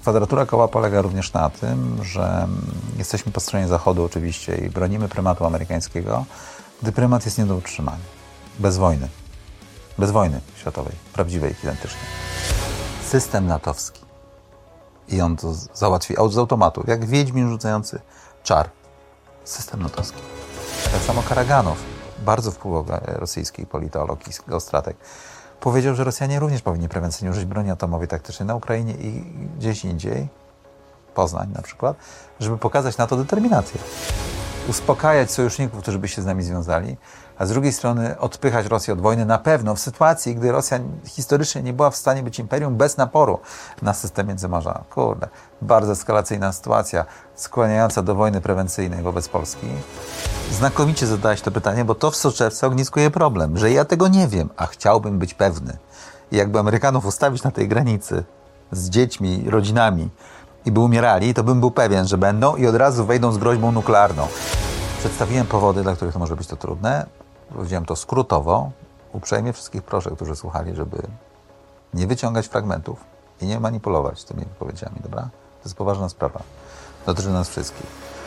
Kwadratura koła polega również na tym, że jesteśmy po stronie Zachodu oczywiście i bronimy prymatu amerykańskiego, gdy prymat jest nie do utrzymania. Bez wojny. Bez wojny światowej, prawdziwej, identycznej. System natowski. I on to załatwi z automatu, jak wiedźmin rzucający czar. System natowski. Tak samo Karaganow, bardzo wpływowy rosyjski politolog i geostrateg, powiedział, że Rosjanie również powinni prewencyjnie użyć broni atomowej taktycznej na Ukrainie i gdzieś indziej, Poznań na przykład, żeby pokazać na to determinację. Uspokajać sojuszników, którzy by się z nami związali, a z drugiej strony odpychać Rosję od wojny na pewno w sytuacji, gdy Rosja historycznie nie była w stanie być imperium bez naporu na system Międzymorza. Kurde, bardzo eskalacyjna sytuacja, skłaniająca do wojny prewencyjnej wobec Polski. Znakomicie zadałeś to pytanie, bo to w soczewce ogniskuje problem, że ja tego nie wiem, a chciałbym być pewny. I jakby Amerykanów ustawić na tej granicy z dziećmi, rodzinami i by umierali, to bym był pewien, że będą i od razu wejdą z groźbą nuklearną. Przedstawiłem powody, dla których to może być to trudne. Powiedziałem to skrótowo. Uprzejmie wszystkich proszę, którzy słuchali, żeby nie wyciągać fragmentów i nie manipulować tymi wypowiedziami, dobra? To jest poważna sprawa. Dotyczy nas wszystkich.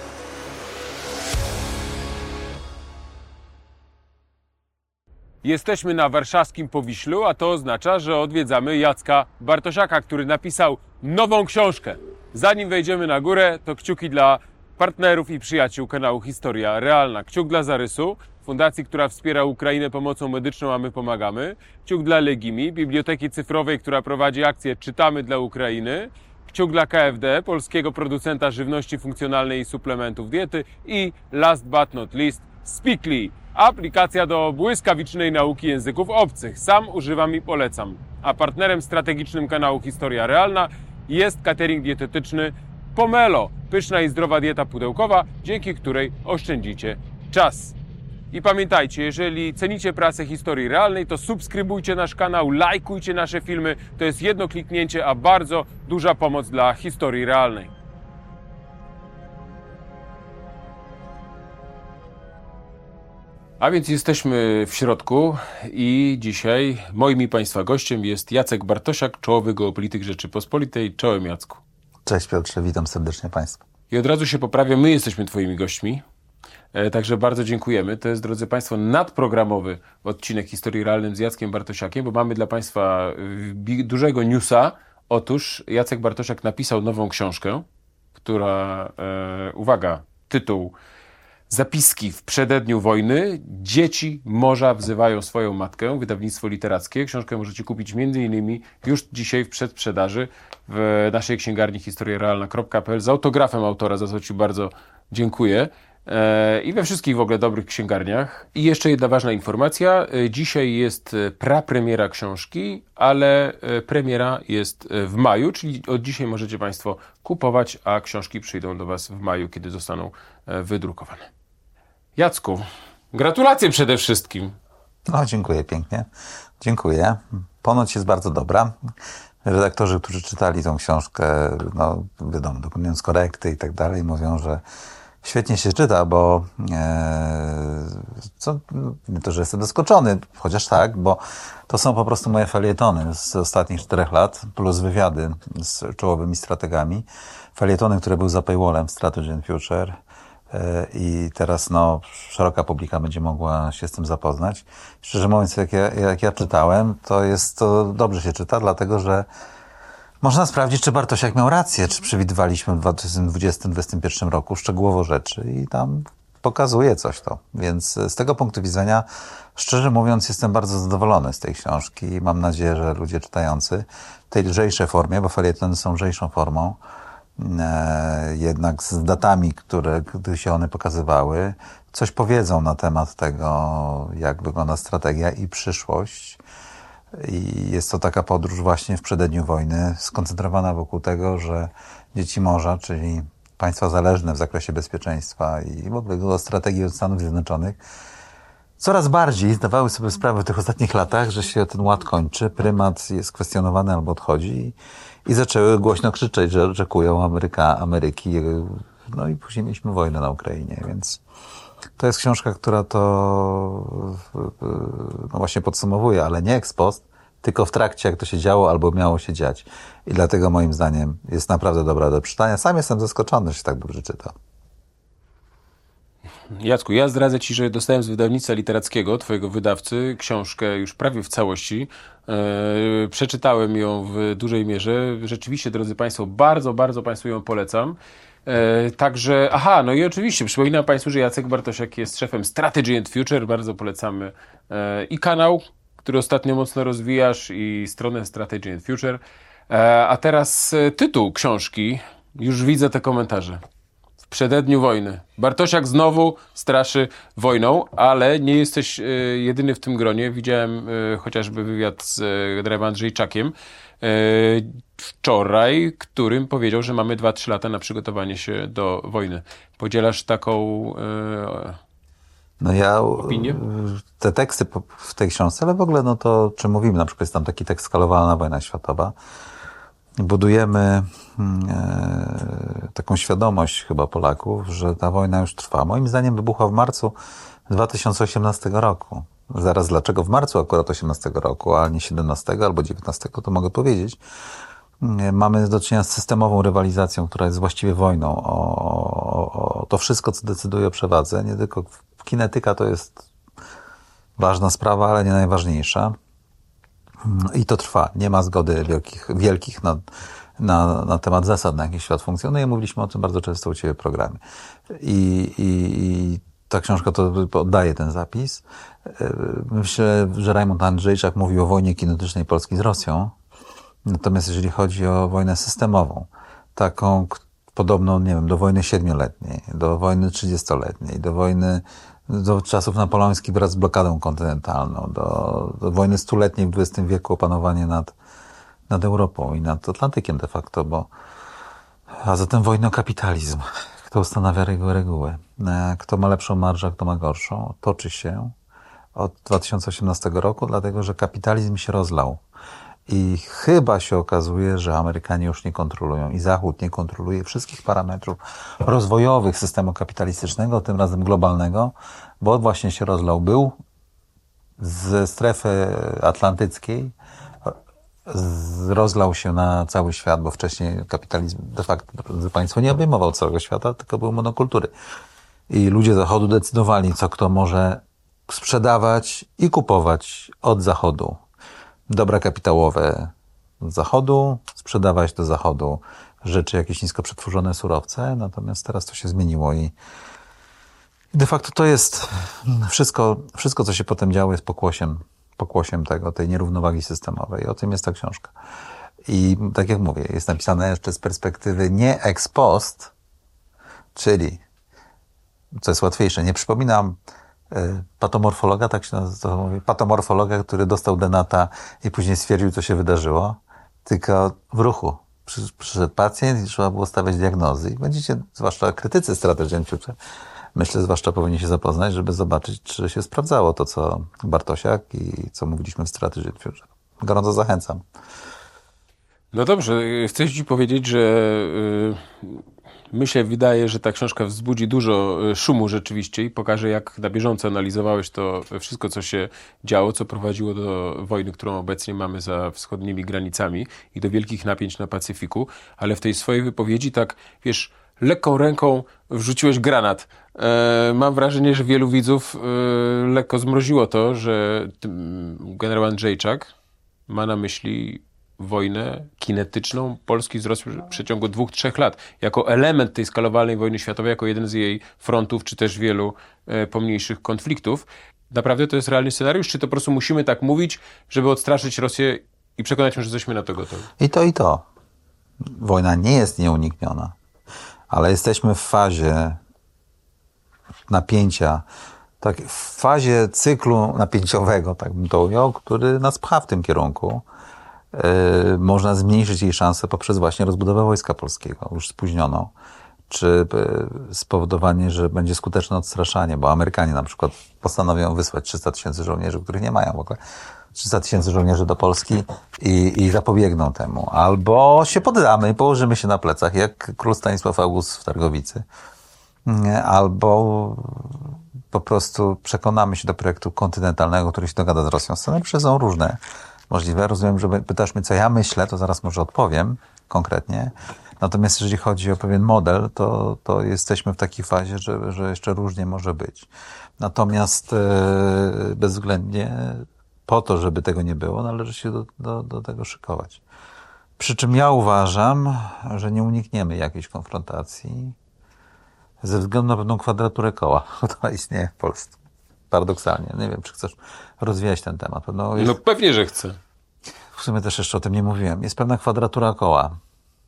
Jesteśmy na warszawskim Powiślu, a to oznacza, że odwiedzamy Jacka Bartosiaka, który napisał nową książkę. Zanim wejdziemy na górę, to kciuki dla partnerów i przyjaciół kanału Historia Realna. Kciuk dla Zarysu, fundacji, która wspiera Ukrainę pomocą medyczną, a my pomagamy. Kciuk dla Legimi, biblioteki cyfrowej, która prowadzi akcję Czytamy dla Ukrainy. Kciuk dla KFD, polskiego producenta żywności funkcjonalnej i suplementów diety. I last but not least, Speakly, aplikacja do błyskawicznej nauki języków obcych. Sam używam i polecam. A partnerem strategicznym kanału Historia Realna jest catering dietetyczny Pomelo, pyszna i zdrowa dieta pudełkowa, dzięki której oszczędzicie czas. I pamiętajcie, jeżeli cenicie pracę Historii Realnej, to subskrybujcie nasz kanał, lajkujcie nasze filmy. To jest jedno kliknięcie, a bardzo duża pomoc dla Historii Realnej. A więc jesteśmy w środku i dzisiaj moim i Państwa gościem jest Jacek Bartosiak, czołowy geopolityk Rzeczypospolitej. Czołem, Jacku. Cześć Piotrze, witam serdecznie Państwa. I od razu się poprawię, my jesteśmy Twoimi gośćmi, także bardzo dziękujemy. To jest, drodzy Państwo, nadprogramowy odcinek Historii Realnej z Jackiem Bartosiakiem, bo mamy dla Państwa dużego newsa. Otóż Jacek Bartosiak napisał nową książkę, która, uwaga, tytuł Zapiski w przededniu wojny. Dzieci morza wzywają swoją matkę. Wydawnictwo literackie. Książkę możecie kupić m.in. już dzisiaj w przedsprzedaży w naszej księgarni historiarealna.pl z autografem autora, za co Ci bardzo dziękuję. I we wszystkich w ogóle dobrych księgarniach. I jeszcze jedna ważna informacja. Dzisiaj jest prapremiera książki, ale premiera jest w maju, czyli od dzisiaj możecie Państwo kupować, a książki przyjdą do Was w maju, kiedy zostaną wydrukowane. Jacku, gratulacje przede wszystkim. No, dziękuję pięknie. Dziękuję. Ponoć jest bardzo dobra. Redaktorzy, którzy czytali tą książkę, no wiadomo, dokonując korekty i tak dalej, mówią, że świetnie się czyta, bo nie to, że jestem zaskoczony, chociaż tak, bo to są po prostu moje felietony z ostatnich 4 lat, plus wywiady z czołowymi strategami. Felietony, które były za paywallem w Strategy and Future i teraz no, szeroka publika będzie mogła się z tym zapoznać. Szczerze mówiąc, jak ja czytałem, to dobrze się czyta, dlatego że można sprawdzić, czy Bartosiak miał rację, czy przewidywaliśmy w 2020-2021 roku szczegółowo rzeczy i tam pokazuje coś to. Więc z tego punktu widzenia, szczerze mówiąc, jestem bardzo zadowolony z tej książki i mam nadzieję, że ludzie czytający w tej lżejszej formie, bo felietony są lżejszą formą, jednak z datami, gdy się one pokazywały, coś powiedzą na temat tego, jak wygląda strategia i przyszłość. I jest to taka podróż właśnie w przededniu wojny, skoncentrowana wokół tego, że dzieci morza, czyli państwa zależne w zakresie bezpieczeństwa i w ogóle strategii od Stanów Zjednoczonych, coraz bardziej zdawały sobie sprawę w tych ostatnich latach, że się ten ład kończy, prymat jest kwestionowany albo odchodzi i zaczęły głośno krzyczeć, że oczekują Ameryki. No i później mieliśmy wojnę na Ukrainie, więc to jest książka, która to no właśnie podsumowuje, ale nie ex post, tylko w trakcie, jak to się działo albo miało się dziać. I dlatego moim zdaniem jest naprawdę dobra do przeczytania. Sam jestem zaskoczony, że się tak dobrze czyta. Jacku, ja zdradzę Ci, że dostałem z wydawnictwa literackiego, Twojego wydawcy, książkę już prawie w całości. Przeczytałem ją w dużej mierze. Rzeczywiście, drodzy Państwo, bardzo, bardzo Państwu ją polecam. Także, no i oczywiście przypominam Państwu, że Jacek Bartosiak jest szefem Strategy and Future. Bardzo polecamy i kanał, który ostatnio mocno rozwijasz, i stronę Strategy and Future. A teraz tytuł książki. Już widzę te komentarze. W przededniu wojny. Bartosiak znowu straszy wojną, ale nie jesteś jedyny w tym gronie. Widziałem chociażby wywiad z generałem Andrzejczakiem wczoraj, którym powiedział, że mamy 2-3 lata na przygotowanie się do wojny. Podzielasz taką opinię? Te teksty w tej książce, ale w ogóle to, czym mówimy, na przykład jest tam taki tekst Skalowana wojna światowa. Budujemy taką świadomość chyba Polaków, że ta wojna już trwa. Moim zdaniem wybuchła w marcu 2018 roku. Zaraz dlaczego w marcu akurat 18 roku, a nie 17 albo 19, to mogę powiedzieć. Mamy do czynienia z systemową rywalizacją, która jest właściwie wojną o to wszystko, co decyduje o przewadze. Nie tylko kinetyka to jest ważna sprawa, ale nie najważniejsza. I to trwa. Nie ma zgody wielkich na temat zasad, na jaki świat funkcjonuje. Mówiliśmy o tym bardzo często u Ciebie w programie. I ta książka to oddaje ten zapis. Myślę, że Rajmund Andrzejczak mówił o wojnie kinetycznej Polski z Rosją. Natomiast jeżeli chodzi o wojnę systemową, taką podobną, nie wiem, do wojny 7-letniej, do wojny 30-letniej, do czasów napoleońskich wraz z blokadą kontynentalną, do wojny 100-letniej w XX wieku, opanowanie nad Europą i nad Atlantykiem de facto, a zatem wojna o kapitalizm. Kto ustanawia reguły? Kto ma lepszą marżę, a kto ma gorszą? Toczy się od 2018 roku, dlatego że kapitalizm się rozlał. I chyba się okazuje, że Amerykanie już nie kontrolują i Zachód nie kontroluje wszystkich parametrów rozwojowych systemu kapitalistycznego, tym razem globalnego, bo właśnie się rozlał. Był ze strefy atlantyckiej, rozlał się na cały świat, bo wcześniej kapitalizm de facto, drodzy Państwo, nie obejmował całego świata, tylko był monokultury. I ludzie Zachodu decydowali, co kto może sprzedawać i kupować od Zachodu. Dobra kapitałowe z Zachodu, sprzedawać do Zachodu rzeczy, jakieś nisko przetworzone surowce, natomiast teraz to się zmieniło i de facto to jest wszystko, co się potem działo, jest pokłosiem tej nierównowagi systemowej. I o tym jest ta książka. I tak jak mówię, jest napisane jeszcze z perspektywy nie ex post, czyli, co jest łatwiejsze, nie przypominam patomorfologa, tak się to mówi, patomorfologa, który dostał denata i później stwierdził, co się wydarzyło, tylko w ruchu. Przyszedł pacjent i trzeba było stawiać diagnozy. I będziecie, zwłaszcza krytycy Strategy and Future, myślę, zwłaszcza powinni się zapoznać, żeby zobaczyć, czy się sprawdzało to, co Bartosiak i co mówiliśmy w Strategy and Future. Gorąco zachęcam. No dobrze, chcę Ci powiedzieć, że myślę, wydaje, że ta książka wzbudzi dużo szumu rzeczywiście i pokaże, jak na bieżąco analizowałeś to wszystko, co się działo, co prowadziło do wojny, którą obecnie mamy za wschodnimi granicami i do wielkich napięć na Pacyfiku, ale w tej swojej wypowiedzi tak, wiesz, lekką ręką wrzuciłeś granat. Mam wrażenie, że wielu widzów lekko zmroziło to, że generał Andrzejczak ma na myśli wojnę kinetyczną Polski z Rosją w przeciągu 2-3 lat. Jako element tej skalowanej wojny światowej, jako jeden z jej frontów, czy też wielu pomniejszych konfliktów. Naprawdę to jest realny scenariusz? Czy to po prostu musimy tak mówić, żeby odstraszyć Rosję i przekonać ją, że jesteśmy na to gotowi? I to. Wojna nie jest nieunikniona, ale jesteśmy w fazie napięcia, w fazie cyklu napięciowego, tak bym to ujął, który nas pcha w tym kierunku. Można zmniejszyć jej szanse poprzez właśnie rozbudowę Wojska Polskiego, już spóźnioną, czy spowodowanie, że będzie skuteczne odstraszanie, bo Amerykanie na przykład postanowią wysłać 300 000 żołnierzy, których nie mają w ogóle, 300 000 żołnierzy do Polski i zapobiegną temu. Albo się poddamy i położymy się na plecach, jak król Stanisław August w Targowicy. Albo po prostu przekonamy się do projektu kontynentalnego, który się dogada z Rosją. Scenariusze są różne. Możliwe. Rozumiem, że pytasz mnie, co ja myślę, to zaraz może odpowiem konkretnie. Natomiast jeżeli chodzi o pewien model, to jesteśmy w takiej fazie, że jeszcze różnie może być. Natomiast bezwzględnie po to, żeby tego nie było, należy się do tego szykować. Przy czym ja uważam, że nie unikniemy jakiejś konfrontacji ze względu na pewną kwadraturę koła, która istnieje w Polsce. Paradoksalnie. Nie wiem, czy chcesz rozwijać ten temat. No pewnie, że chcę. W sumie też jeszcze o tym nie mówiłem. Jest pewna kwadratura koła,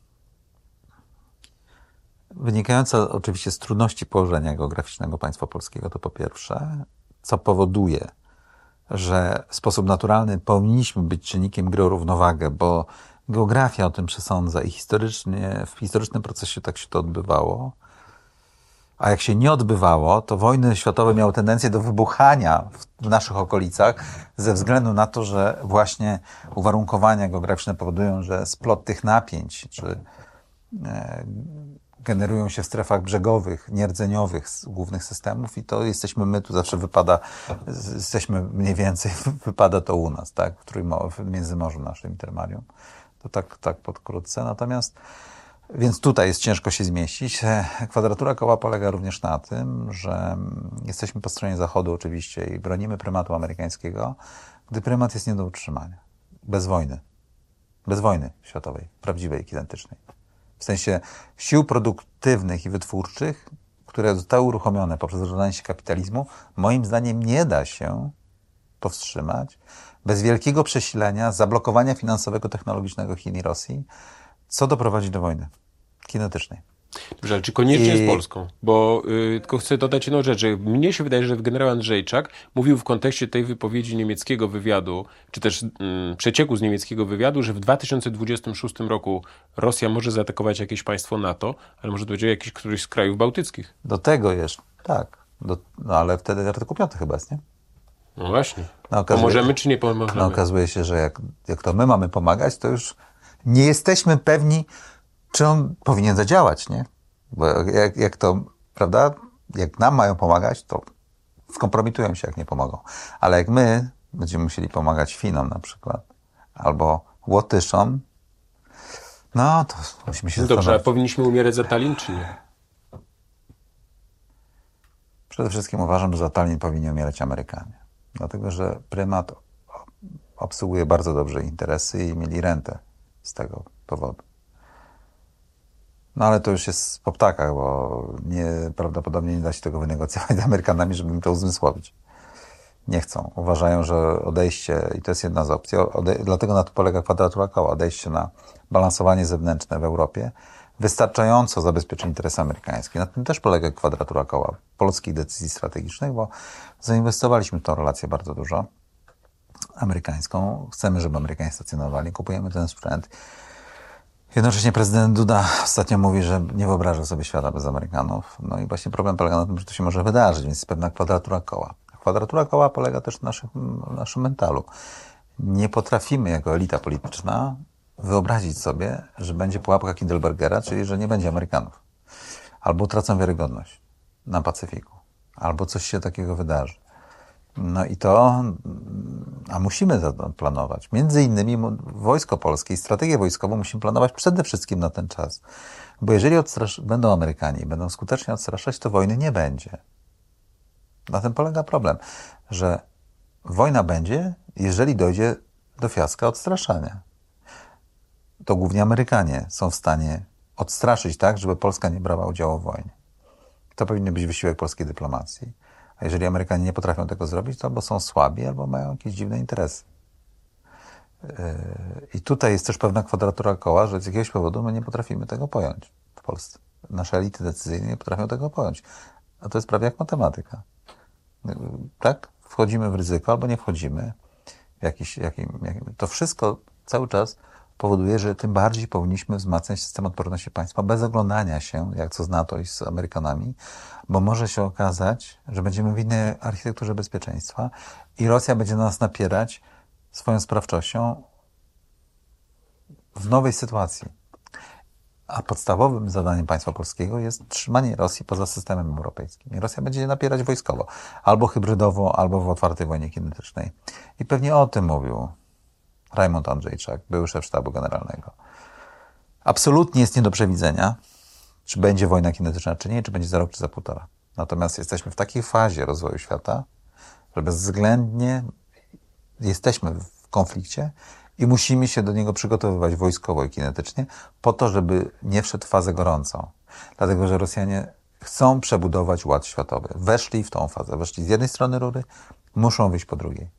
wynikająca oczywiście z trudności położenia geograficznego państwa polskiego, to po pierwsze, co powoduje, że w sposób naturalny powinniśmy być czynnikiem gry o równowagę, bo geografia o tym przesądza i w historycznym procesie tak się to odbywało. A jak się nie odbywało, to wojny światowe miały tendencję do wybuchania w naszych okolicach ze względu na to, że właśnie uwarunkowania geograficzne powodują, że splot tych napięć, czy generują się w strefach brzegowych, nierdzeniowych z głównych systemów i to jesteśmy my, tu zawsze jesteśmy mniej więcej, wypada to u nas, tak, w Międzymorzu naszym Intermarium. To tak pokrótce. Natomiast więc tutaj jest ciężko się zmieścić. Kwadratura koła polega również na tym, że jesteśmy po stronie Zachodu oczywiście i bronimy prymatu amerykańskiego, gdy prymat jest nie do utrzymania. Bez wojny. Bez wojny światowej, prawdziwej, gigantycznej. W sensie sił produktywnych i wytwórczych, które zostały uruchomione poprzez rozwiązanie się kapitalizmu, moim zdaniem nie da się powstrzymać bez wielkiego przesilenia, zablokowania finansowego, technologicznego Chin i Rosji, co doprowadzi do wojny kinetycznej. Dobrze, ale czy koniecznie z Polską? Bo tylko chcę dodać jedną rzecz, że mnie się wydaje, że generał Andrzejczak mówił w kontekście tej wypowiedzi niemieckiego wywiadu, czy też przecieku z niemieckiego wywiadu, że w 2026 roku Rosja może zaatakować jakieś państwo NATO, ale może dojdzie jakiś któryś z krajów bałtyckich. Do tego jeszcze, tak. No ale wtedy artykuł 5 chyba jest, nie? No właśnie. Pomożemy czy nie pomożemy? No okazuje się, że jak to my mamy pomagać, to już nie jesteśmy pewni, czy on powinien zadziałać, nie? Bo jak to, prawda, jak nam mają pomagać, to skompromitują się, jak nie pomogą. Ale jak my będziemy musieli pomagać Finom na przykład, albo Łotyszom, no to musimy się Dobrze, a powinniśmy umierać za Tallin, czy nie? Przede wszystkim uważam, że za Tallin powinni umierać Amerykanie. Dlatego, że prymat obsługuje bardzo dobrze interesy i mieli rentę z tego powodu. No ale to już jest po ptakach, bo prawdopodobnie nie da się tego wynegocjować z Amerykanami, żeby im to uzmysłowić. Nie chcą. Uważają, że odejście, i to jest jedna z opcji, dlatego na to polega kwadratura koła, odejście na balansowanie zewnętrzne w Europie, wystarczająco zabezpieczy interesy amerykańskie. Na tym też polega kwadratura koła polskich decyzji strategicznych, bo zainwestowaliśmy w tą relację bardzo dużo amerykańską. Chcemy, żeby Amerykanie stacjonowali, kupujemy ten sprzęt. Jednocześnie prezydent Duda ostatnio mówi, że nie wyobraża sobie świata bez Amerykanów. No i właśnie problem polega na tym, że to się może wydarzyć, więc jest pewna kwadratura koła. Kwadratura koła polega też na naszym mentalu. Nie potrafimy jako elita polityczna wyobrazić sobie, że będzie pułapka Kindlebergera, czyli że nie będzie Amerykanów. Albo utracą wiarygodność na Pacyfiku. Albo coś się takiego wydarzy. No i a musimy to planować. Między innymi Wojsko Polskie i strategię wojskową musimy planować przede wszystkim na ten czas. Bo jeżeli będą Amerykanie i będą skutecznie odstraszać, to wojny nie będzie. Na tym polega problem, że wojna będzie, jeżeli dojdzie do fiaska odstraszania. To głównie Amerykanie są w stanie odstraszyć tak, żeby Polska nie brała udziału w wojnie. To powinien być wysiłek polskiej dyplomacji. A jeżeli Amerykanie nie potrafią tego zrobić, to albo są słabi, albo mają jakieś dziwne interesy. I tutaj jest też pewna kwadratura koła, że z jakiegoś powodu my nie potrafimy tego pojąć w Polsce. Nasze elity decyzyjne nie potrafią tego pojąć. A to jest prawie jak matematyka. Tak? Wchodzimy w ryzyko, albo nie wchodzimy. To wszystko cały czas powoduje, że tym bardziej powinniśmy wzmacniać system odporności państwa bez oglądania się, jak co z NATO i z Amerykanami, bo może się okazać, że będziemy w innej architekturze bezpieczeństwa i Rosja będzie na nas napierać swoją sprawczością w nowej sytuacji. A podstawowym zadaniem państwa polskiego jest trzymanie Rosji poza systemem europejskim. I Rosja będzie napierać wojskowo, albo hybrydowo, albo w otwartej wojnie kinetycznej. I pewnie o tym mówił Rajmund Andrzejczak, były szef sztabu generalnego. Absolutnie jest nie do przewidzenia, czy będzie wojna kinetyczna, czy nie, czy będzie za rok, czy za półtora. Natomiast jesteśmy w takiej fazie rozwoju świata, że bezwzględnie jesteśmy w konflikcie i musimy się do niego przygotowywać wojskowo i kinetycznie po to, żeby nie wszedł w fazę gorącą. Dlatego, że Rosjanie chcą przebudować ład światowy. Weszli w tą fazę. Weszli z jednej strony rury, muszą wyjść po drugiej.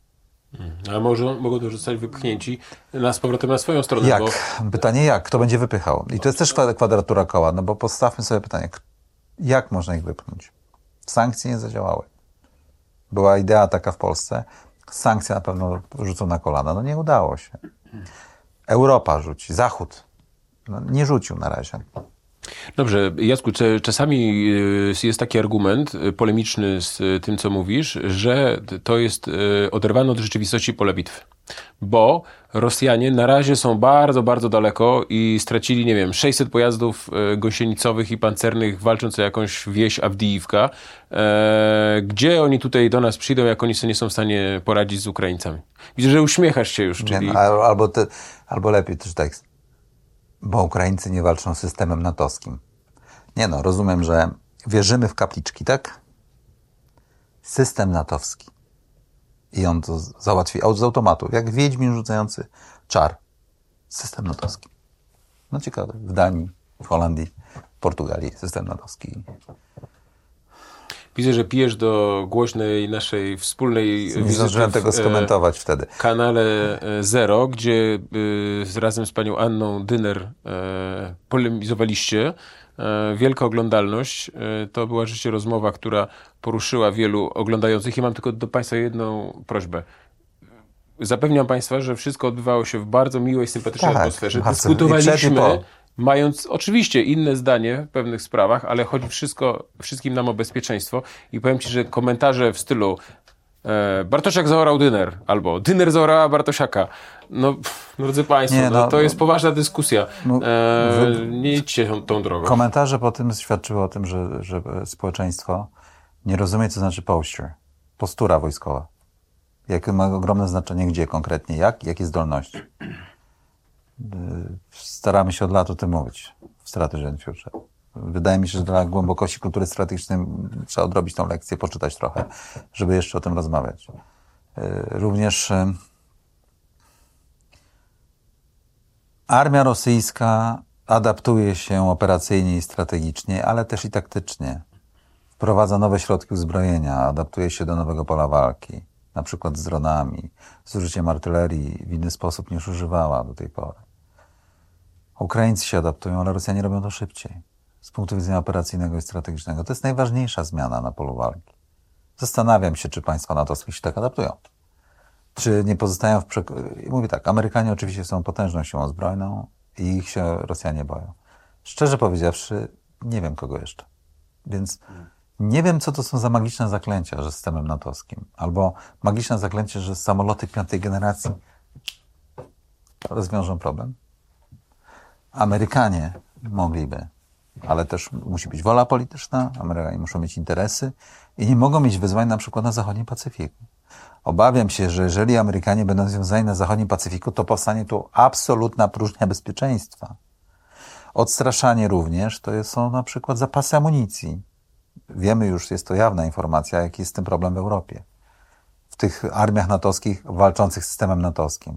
A mogą też zostać wypchnięci z powrotem na swoją stronę. Jak? Bo... Pytanie jak? Kto będzie wypychał? I to jest też kwadratura koła, no bo postawmy sobie pytanie, jak można ich wypchnąć? Sankcje nie zadziałały. Była idea taka w Polsce, sankcje na pewno rzucą na kolana. No nie udało się. Europa rzuci, Zachód nie rzucił na razie. Dobrze, Jacku, czasami jest taki argument polemiczny z tym, co mówisz, że to jest oderwane od rzeczywistości pole bitwy. Bo Rosjanie na razie są bardzo, bardzo daleko i stracili, nie wiem, 600 pojazdów gąsienicowych i pancernych, walcząc o jakąś wieś Awdijiwka. Gdzie oni tutaj do nas przyjdą, jak oni sobie nie są w stanie poradzić z Ukraińcami? Widzę, że uśmiechasz się już, czyli... Nie, albo lepiej też tekst. Bo Ukraińcy nie walczą z systemem natowskim. Nie no, rozumiem, że wierzymy w kapliczki, tak? System natowski. I on to załatwi z automatu, jak wiedźmin rzucający czar. System natowski. No ciekawe, w Danii, w Holandii, w Portugalii system natowski. Widzę, że pijesz do głośnej naszej wspólnej Nie zdążyłem tego skomentować wtedy. Kanale Zero, gdzie razem z panią Anną Dyner polemizowaliście. Wielka oglądalność. To była rzeczywiście rozmowa, która poruszyła wielu oglądających. I mam tylko do państwa jedną prośbę. Zapewniam państwa, że wszystko odbywało się w bardzo miłej, sympatycznej atmosferze. Dyskutowaliśmy, mając oczywiście inne zdanie w pewnych sprawach, ale chodzi wszystkim nam o bezpieczeństwo. I powiem ci, że komentarze w stylu Bartosiak zaorał Dyner, albo Dyner zaorała Bartosiaka. No, drodzy państwo, to jest poważna dyskusja. Nie idźcie tą drogą. Komentarze po tym świadczyły o tym, że społeczeństwo nie rozumie, co znaczy posture. Postura wojskowa. Jakie ma ogromne znaczenie, gdzie konkretnie, jakie zdolności. Staramy się od lat o tym mówić w Strategy and Future. Wydaje mi się, że dla głębokości kultury strategicznej trzeba odrobić tą lekcję, poczytać trochę, żeby jeszcze o tym rozmawiać. Również armia rosyjska adaptuje się operacyjnie i strategicznie, ale też i taktycznie. Wprowadza nowe środki uzbrojenia, adaptuje się do nowego pola walki, na przykład z dronami, z użyciem artylerii w inny sposób niż używała do tej pory. Ukraińcy się adaptują, ale Rosjanie robią to szybciej. Z punktu widzenia operacyjnego i strategicznego. To jest najważniejsza zmiana na polu walki. Zastanawiam się, czy państwa natowskie się tak adaptują. Czy nie pozostają w Mówię tak, Amerykanie oczywiście są potężną siłą zbrojną i ich się Rosjanie boją. Szczerze powiedziawszy, nie wiem kogo jeszcze. Więc nie wiem, co to są za magiczne zaklęcia, że systemem natowskim. Albo magiczne zaklęcie, że samoloty piątej generacji rozwiążą problem. Amerykanie mogliby, ale też musi być wola polityczna, Amerykanie muszą mieć interesy i nie mogą mieć wyzwań na przykład na zachodnim Pacyfiku. Obawiam się, że jeżeli Amerykanie będą związani na zachodnim Pacyfiku, to powstanie tu absolutna próżnia bezpieczeństwa. Odstraszanie również to są na przykład zapasy amunicji. Wiemy już, jest to jawna informacja, jaki jest z tym problem w Europie. W tych armiach natowskich walczących z systemem natowskim.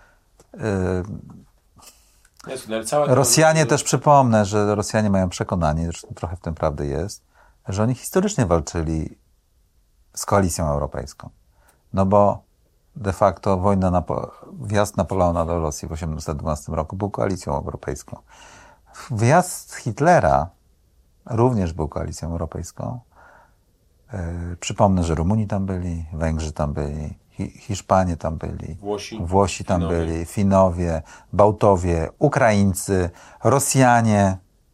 Rosjanie też przypomnę, że Rosjanie mają przekonanie, zresztą trochę w tym prawdy jest, że oni historycznie walczyli z koalicją europejską. No bo de facto wjazd Napoleona do Rosji w 1812 roku był koalicją europejską. Wjazd Hitlera również był koalicją europejską. Przypomnę, że Rumuni tam byli, Węgrzy tam byli, Hiszpanie tam byli, Włosi tam byli, Finowie, Bałtowie, Ukraińcy, Rosjanie,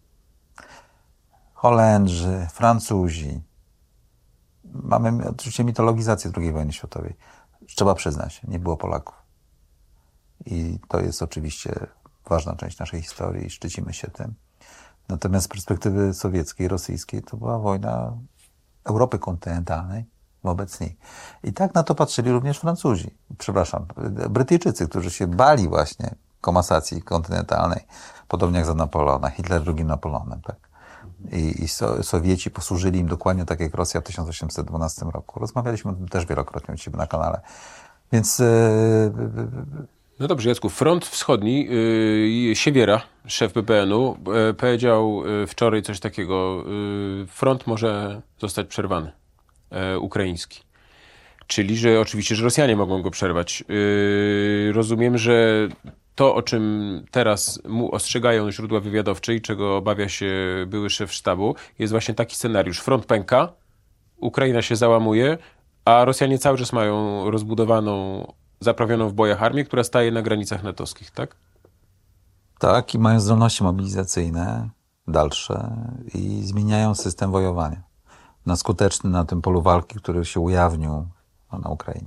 Holendrzy, Francuzi. Mamy oczywiście mitologizację II wojny światowej. Trzeba przyznać, nie było Polaków. I to jest oczywiście ważna część naszej historii i szczycimy się tym. Natomiast z perspektywy sowieckiej, rosyjskiej to była wojna Europy kontynentalnej wobec nich. I tak na to patrzyli również Francuzi, Brytyjczycy, którzy się bali właśnie komasacji kontynentalnej, podobnie jak za Napoleona, Hitler drugim Napoleonem, tak. I Sowieci posłużyli im dokładnie tak jak Rosja w 1812 roku. Rozmawialiśmy o tym też wielokrotnie u ciebie na kanale. Więc No dobrze, Jacku, Front Wschodni, Siewiera, szef BPN-u, powiedział wczoraj coś takiego, front może zostać przerwany, ukraiński. Czyli, że oczywiście, że Rosjanie mogą go przerwać. Rozumiem, że to, o czym teraz mu ostrzegają źródła wywiadowcze i czego obawia się były szef sztabu, jest właśnie taki scenariusz. Front pęka, Ukraina się załamuje, a Rosjanie cały czas mają rozbudowaną, zaprawioną w bojach armię, która staje na granicach natowskich, tak? tak, i mają zdolności mobilizacyjne dalsze i zmieniają system wojowania na skuteczny na tym polu walki, który się ujawnił na Ukrainie.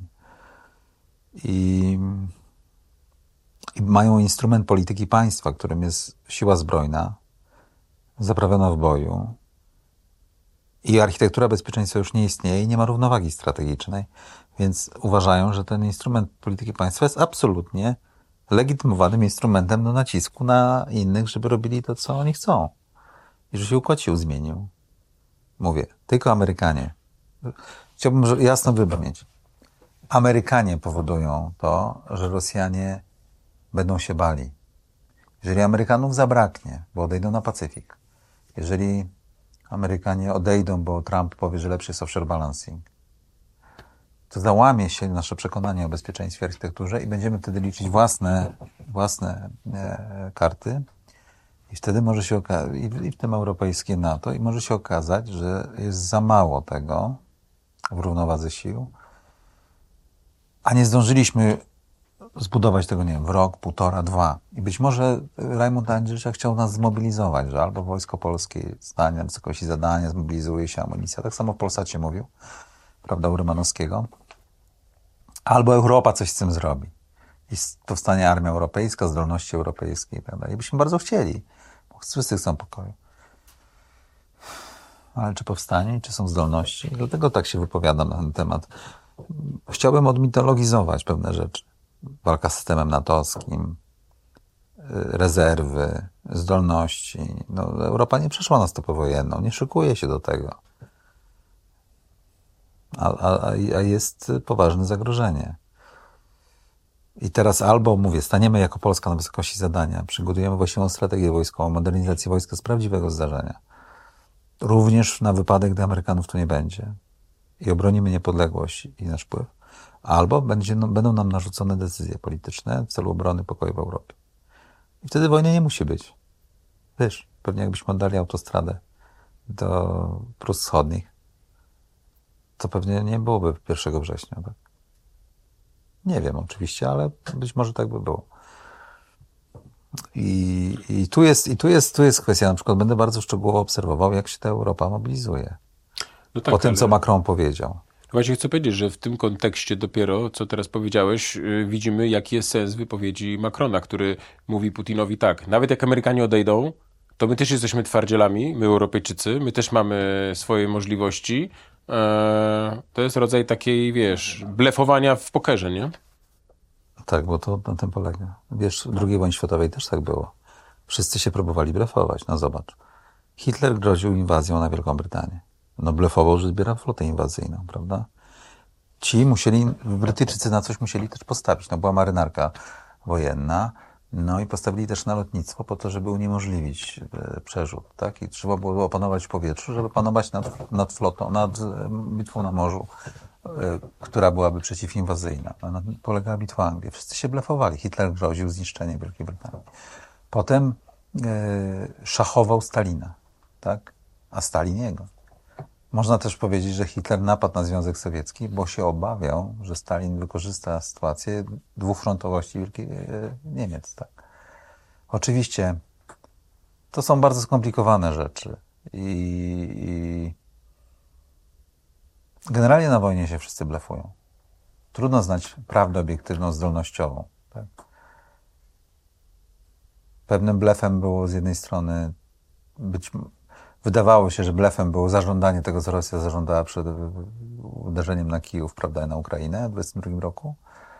I mają instrument polityki państwa, którym jest siła zbrojna, zaprawiona w boju. I architektura bezpieczeństwa już nie istnieje i nie ma równowagi strategicznej, więc uważają, że ten instrument polityki państwa jest absolutnie legitymowanym instrumentem do nacisku na innych, żeby robili to, co oni chcą. I że się układ sił zmienił. Mówię, tylko Amerykanie. Chciałbym jasno wybrzmieć. Amerykanie powodują to, że Rosjanie będą się bali. Jeżeli Amerykanów zabraknie, bo odejdą na Pacyfik, jeżeli Amerykanie odejdą, bo Trump powie, że lepszy jest offshore balancing, to załamie się nasze przekonanie o bezpieczeństwie i architekturze i będziemy wtedy liczyć własne karty i wtedy może się okazać, i w tym europejskie NATO, i może się okazać, że jest za mało tego w równowadze sił, a nie zdążyliśmy zbudować tego, nie wiem, w rok, półtora, dwa. I być może Rajmund Andrzejczak chciał nas zmobilizować, że albo Wojsko Polskie stanie na wysokości zadania, zmobilizuje się amunicja. Tak samo w Polsacie mówił, prawda, u Rymanowskiego. Albo Europa coś z tym zrobi. I powstanie armia europejska, zdolności europejskie, prawda. I byśmy bardzo chcieli, bo wszyscy chcą pokoju. Ale czy powstanie, czy są zdolności? Dlatego tak się wypowiadam na ten temat. Chciałbym odmitologizować pewne rzeczy. Walka z systemem natowskim, rezerwy, zdolności. No, Europa nie przeszła na stopę wojenną, nie szykuje się do tego. A jest poważne zagrożenie. I teraz albo, mówię, staniemy jako Polska na wysokości zadania, przygotujemy właściwą strategię wojskową, modernizację wojska z prawdziwego zdarzenia. Również na wypadek, gdy Amerykanów tu nie będzie. I obronimy niepodległość i nasz wpływ. Albo będą nam narzucone decyzje polityczne w celu obrony pokoju w Europie. I wtedy wojny nie musi być. Wiesz, pewnie jakbyśmy oddali autostradę do Prus Wschodnich, to pewnie nie byłoby 1 września. Tak? Nie wiem oczywiście, ale być może tak by było. I tu jest kwestia, na przykład będę bardzo szczegółowo obserwował, jak się ta Europa mobilizuje. No tak, po tym, co Macron powiedział. Właśnie chcę powiedzieć, że w tym kontekście dopiero, co teraz powiedziałeś, widzimy, jaki jest sens wypowiedzi Macrona, który mówi Putinowi tak, nawet jak Amerykanie odejdą, to my też jesteśmy twardzielami, my Europejczycy, my też mamy swoje możliwości. To jest rodzaj takiej, wiesz, blefowania w pokerze, nie? Tak, bo to na tym polega. Wiesz, w II wojnie światowej też tak było. Wszyscy się próbowali blefować. No zobacz. Hitler groził inwazją na Wielką Brytanię. No blefował, że zbiera flotę inwazyjną, prawda? Brytyjczycy na coś musieli też postawić. No była marynarka wojenna, no i postawili też na lotnictwo po to, żeby uniemożliwić przerzut, tak? I trzeba było opanować w powietrzu, żeby panować nad flotą, nad bitwą na morzu, która byłaby przeciwinwazyjna. Na tym polegała bitwa Anglii. Wszyscy się blefowali. Hitler groził zniszczeniem Wielkiej Brytanii. Potem szachował Stalina, tak? A Stalin jego. Można też powiedzieć, że Hitler napadł na Związek Sowiecki, bo się obawiał, że Stalin wykorzysta sytuację dwufrontowości Niemiec. Tak? Oczywiście to są bardzo skomplikowane rzeczy i generalnie na wojnie się wszyscy blefują. Trudno znać prawdę obiektywną, zdolnościową. Tak? Pewnym blefem było z jednej strony wydawało się, że blefem było zażądanie tego, co Rosja zażądała przed uderzeniem na Kijów, prawda, i na Ukrainę w 2022 roku.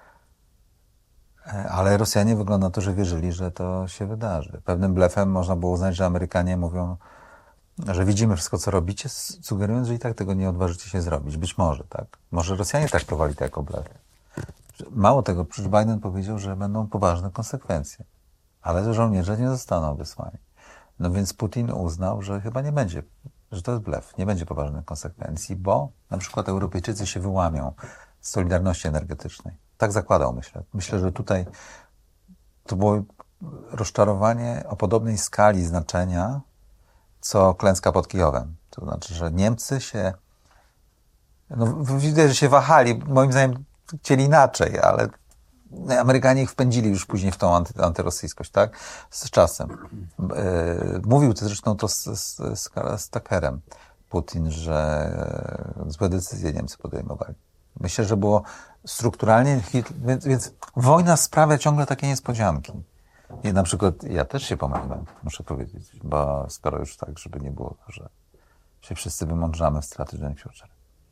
Ale Rosjanie wygląda na to, że wierzyli, że to się wydarzy. Pewnym blefem można było uznać, że Amerykanie mówią, że widzimy wszystko, co robicie, sugerując, że i tak tego nie odważycie się zrobić. Być może, tak? Może Rosjanie traktowali to jako blef. Mało tego, przecież Biden powiedział, że będą poważne konsekwencje. Ale że żołnierze nie zostaną wysłani. No więc Putin uznał, że chyba nie będzie, że to jest blef, nie będzie poważnych konsekwencji, bo na przykład Europejczycy się wyłamią z solidarności energetycznej. Tak zakładał, myślę. Myślę, że tutaj to było rozczarowanie o podobnej skali znaczenia, co klęska pod Kijowem. To znaczy, że Niemcy się, no widać, że się wahali, moim zdaniem chcieli inaczej, ale Amerykanie ich wpędzili już później w tą antyrosyjskość, tak? Z czasem. Mówił to zresztą to z Tuckerem Putin, że złe decyzje Niemcy podejmowali. Myślę, że było strukturalnie, więc wojna sprawia ciągle takie niespodzianki. I na przykład ja też się pomyliłem, muszę powiedzieć, bo skoro już tak, żeby nie było, że się wszyscy wymądrzamy w Strategy and Future.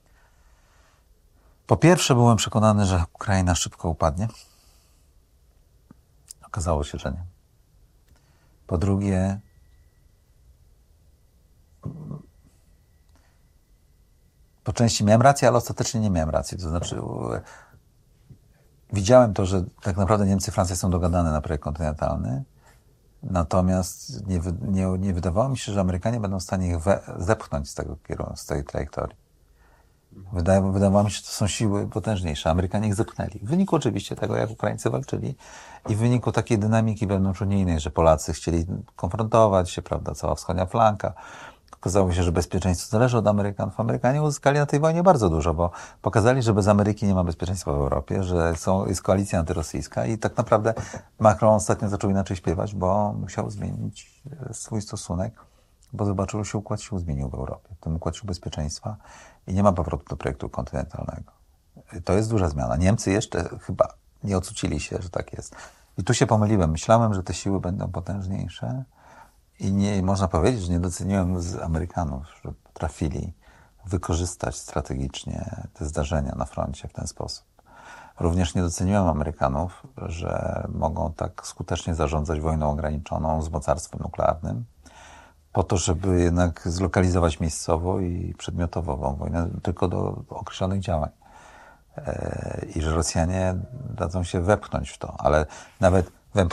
Po pierwsze byłem przekonany, że Ukraina szybko upadnie. Okazało się, że nie. Po drugie, po części miałem rację, ale ostatecznie nie miałem racji. To znaczy widziałem to, że tak naprawdę Niemcy i Francja są dogadane na projekt kontynentalny, natomiast nie wydawało mi się, że Amerykanie będą w stanie ich zepchnąć z tego kierunku, z tej trajektorii. Wydawało mi się, że to są siły potężniejsze. Amerykanie ich zepchnęli. W wyniku oczywiście tego, jak Ukraińcy walczyli i w wyniku takiej dynamiki wewnątrzunijnej, że Polacy chcieli konfrontować się, prawda, cała wschodnia flanka. Okazało się, że bezpieczeństwo zależy od Amerykanów. Amerykanie uzyskali na tej wojnie bardzo dużo, bo pokazali, że bez Ameryki nie ma bezpieczeństwa w Europie, że jest koalicja antyrosyjska i tak naprawdę Macron ostatnio zaczął inaczej śpiewać, bo musiał zmienić swój stosunek, bo zobaczył, że się układ sił zmienił w Europie. Ten układ sił bezpieczeństwa i nie ma powrotu do projektu kontynentalnego. To jest duża zmiana. Niemcy jeszcze chyba nie ocucili się, że tak jest. I tu się pomyliłem. Myślałem, że te siły będą potężniejsze i nie można powiedzieć, że nie doceniłem z Amerykanów, że potrafili wykorzystać strategicznie te zdarzenia na froncie w ten sposób. Również nie doceniłem Amerykanów, że mogą tak skutecznie zarządzać wojną ograniczoną z mocarstwem nuklearnym, po to, żeby jednak zlokalizować miejscowo i przedmiotowo wojnę tylko do określonych działań. I że Rosjanie dadzą się wepchnąć w to, ale nawet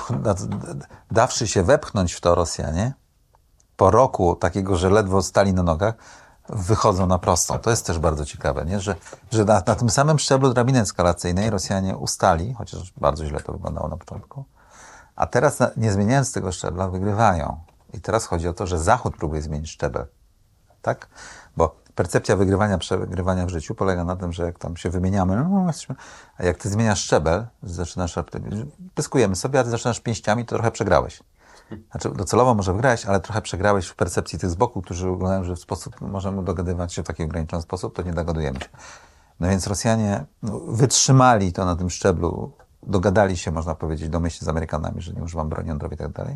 dawszy się wepchnąć w to Rosjanie, po roku takiego, że ledwo stali na nogach, wychodzą na prostą. To jest też bardzo ciekawe, nie? Że na tym samym szczeblu drabiny eskalacyjnej Rosjanie ustali, chociaż bardzo źle to wyglądało na początku, a teraz nie zmieniając tego szczebla wygrywają. I teraz chodzi o to, że Zachód próbuje zmienić szczebel. Tak? Bo percepcja wygrywania, przegrywania w życiu polega na tym, że jak tam się wymieniamy, a jak ty zmieniasz szczebel, zaczynasz, pyskujemy sobie, a ty zaczynasz pięściami, to trochę przegrałeś. Znaczy docelowo może wygrałeś, ale trochę przegrałeś w percepcji tych z boku, którzy uznają, że w sposób możemy dogadywać się w taki ograniczony sposób, to nie dogadujemy się. No więc Rosjanie wytrzymali to na tym szczeblu, dogadali się, można powiedzieć, domyślnie z Amerykanami, że nie używam broni jądrowej i tak dalej.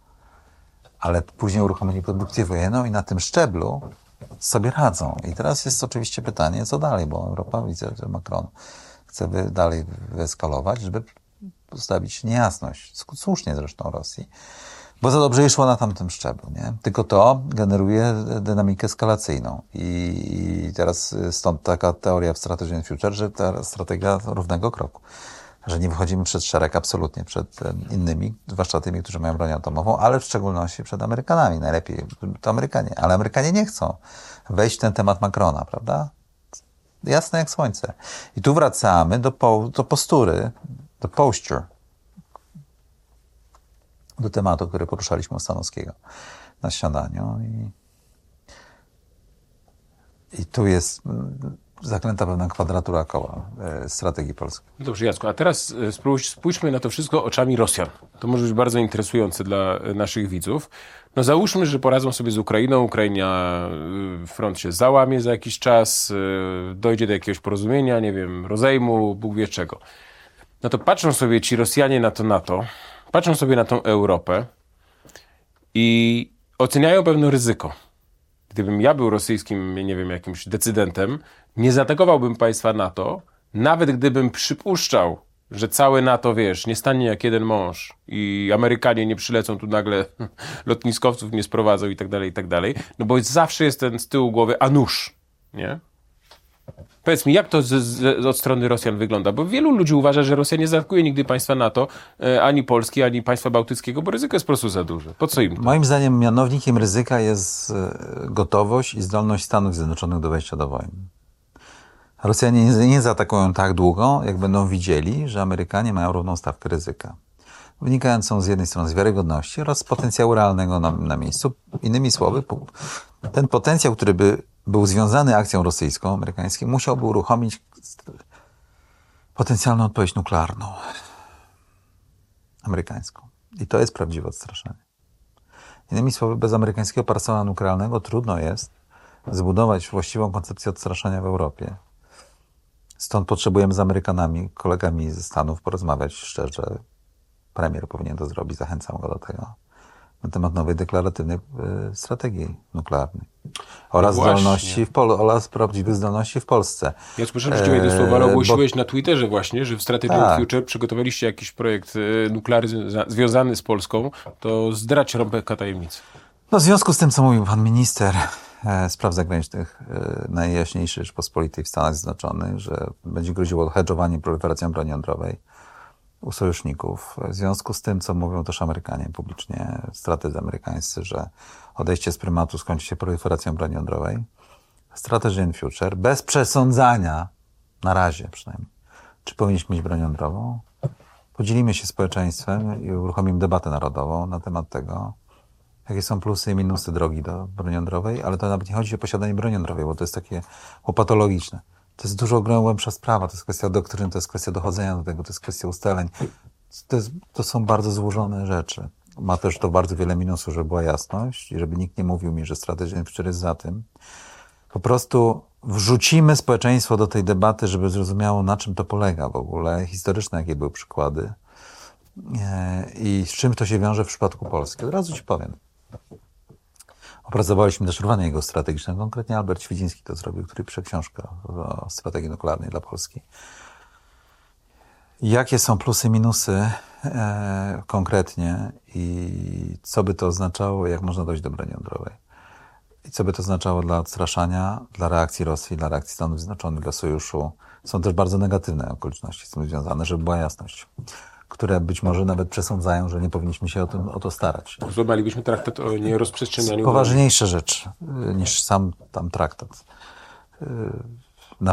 Ale później uruchomili produkcję wojenną i na tym szczeblu sobie radzą. I teraz jest oczywiście pytanie, co dalej, bo Europa, widzę, że Macron chce dalej wyeskalować, żeby postawić niejasność, słusznie zresztą Rosji, bo za dobrze jej szło na tamtym szczeblu, nie? Tylko to generuje dynamikę eskalacyjną. I teraz stąd taka teoria w Strategy and Future, że ta strategia równego kroku. Że nie wychodzimy przed szereg absolutnie, przed innymi, zwłaszcza tymi, którzy mają broń atomową, ale w szczególności przed Amerykanami. Najlepiej to Amerykanie. Ale Amerykanie nie chcą wejść w ten temat Macrona, prawda? Jasne jak słońce. I tu wracamy do postury, do posture, do tematu, który poruszaliśmy u Stanowskiego na śniadaniu. I tu jest zaklęta pewna kwadratura koła strategii polskiej. Dobrze, Jacku, a teraz spójrzmy na to wszystko oczami Rosjan. To może być bardzo interesujące dla naszych widzów. No załóżmy, że poradzą sobie z Ukrainą, front się załamie za jakiś czas, dojdzie do jakiegoś porozumienia, nie wiem, rozejmu, Bóg wie czego. No to patrzą sobie ci Rosjanie na to NATO, patrzą sobie na tą Europę i oceniają pewne ryzyko. gdybym ja był rosyjskim, nie wiem, jakimś decydentem, nie zaatakowałbym państwa NATO, nawet gdybym przypuszczał, że całe NATO, wiesz, nie stanie jak jeden mąż i Amerykanie nie przylecą tu nagle, lotniskowców nie sprowadzą i tak dalej, no bo zawsze jest ten z tyłu głowy, a nuż, nie? Powiedz mi, jak to od strony Rosjan wygląda? Bo wielu ludzi uważa, że Rosja nie zaatakuje nigdy państwa NATO, ani Polski, ani państwa bałtyckiego, bo ryzyko jest po prostu za duże. Po co im to? Moim zdaniem mianownikiem ryzyka jest gotowość i zdolność Stanów Zjednoczonych do wejścia do wojny. Rosjanie nie zaatakują tak długo, jak będą widzieli, że Amerykanie mają równą stawkę ryzyka. Wynikającą z jednej strony z wiarygodności oraz z potencjału realnego na miejscu. Innymi słowy, ten potencjał, który by był związany akcją rosyjską, amerykańską, musiałby uruchomić potencjalną odpowiedź nuklearną amerykańską. I to jest prawdziwe odstraszenie. Innymi słowy, bez amerykańskiego arsenału nuklearnego trudno jest zbudować właściwą koncepcję odstraszania w Europie. Stąd potrzebujemy z Amerykanami, kolegami ze Stanów porozmawiać szczerze. Premier powinien to zrobić, zachęcam go do tego. Na temat nowej deklaratywnej strategii nuklearnej. Oraz zdolności oraz prawdziwych zdolności w Polsce. Ja słyszałem, że cię słowa, ale ogłosiłeś na Twitterze właśnie, że w Strategy Future przygotowaliście jakiś projekt nuklearny związany z Polską. To zdradź rąbka tajemnicy. No, w związku z tym, co mówił pan minister spraw zagranicznych Najjaśniejszej Rzeczypospolitej w Stanach Zjednoczonych, że będzie groziło hedżowanie proliferacją broni jądrowej u sojuszników. W związku z tym, co mówią też Amerykanie publicznie, strategzy amerykańscy, że odejście z prymatu skończy się proliferacją broni jądrowej. Strategy in Future, bez przesądzania, na razie przynajmniej, czy powinniśmy mieć broń jądrową, podzielimy się społeczeństwem i uruchomimy debatę narodową na temat tego, jakie są plusy i minusy drogi do broni jądrowej, ale to nawet nie chodzi o posiadanie broni jądrowej, bo to jest takie łopatologiczne. To jest dużo głębsza sprawa, to jest kwestia doktryny, to jest kwestia dochodzenia do tego, to jest kwestia ustaleń. To są bardzo złożone rzeczy. Ma też to bardzo wiele minusów, żeby była jasność i żeby nikt nie mówił mi, że strategia jest za tym. Po prostu wrzucimy społeczeństwo do tej debaty, żeby zrozumiało, na czym to polega w ogóle, historyczne jakie były przykłady i z czym to się wiąże w przypadku Polski. Od razu ci powiem. Opracowaliśmy też rwanie jego strategiczne. Konkretnie Albert Świdziński to zrobił, który pisze książkę o strategii nuklearnej dla Polski. Jakie są plusy i minusy konkretnie i co by to oznaczało, jak można dojść do broni jądrowej. I co by to oznaczało dla odstraszania, dla reakcji Rosji, dla reakcji Stanów Zjednoczonych, dla sojuszu. Są też bardzo negatywne okoliczności z tym związane, żeby była jasność, które być może nawet przesądzają, że nie powinniśmy się o to starać. Złamalibyśmy traktat o nierozprzestrzenianiu. Poważniejsze rzeczy niż sam tam traktat. Na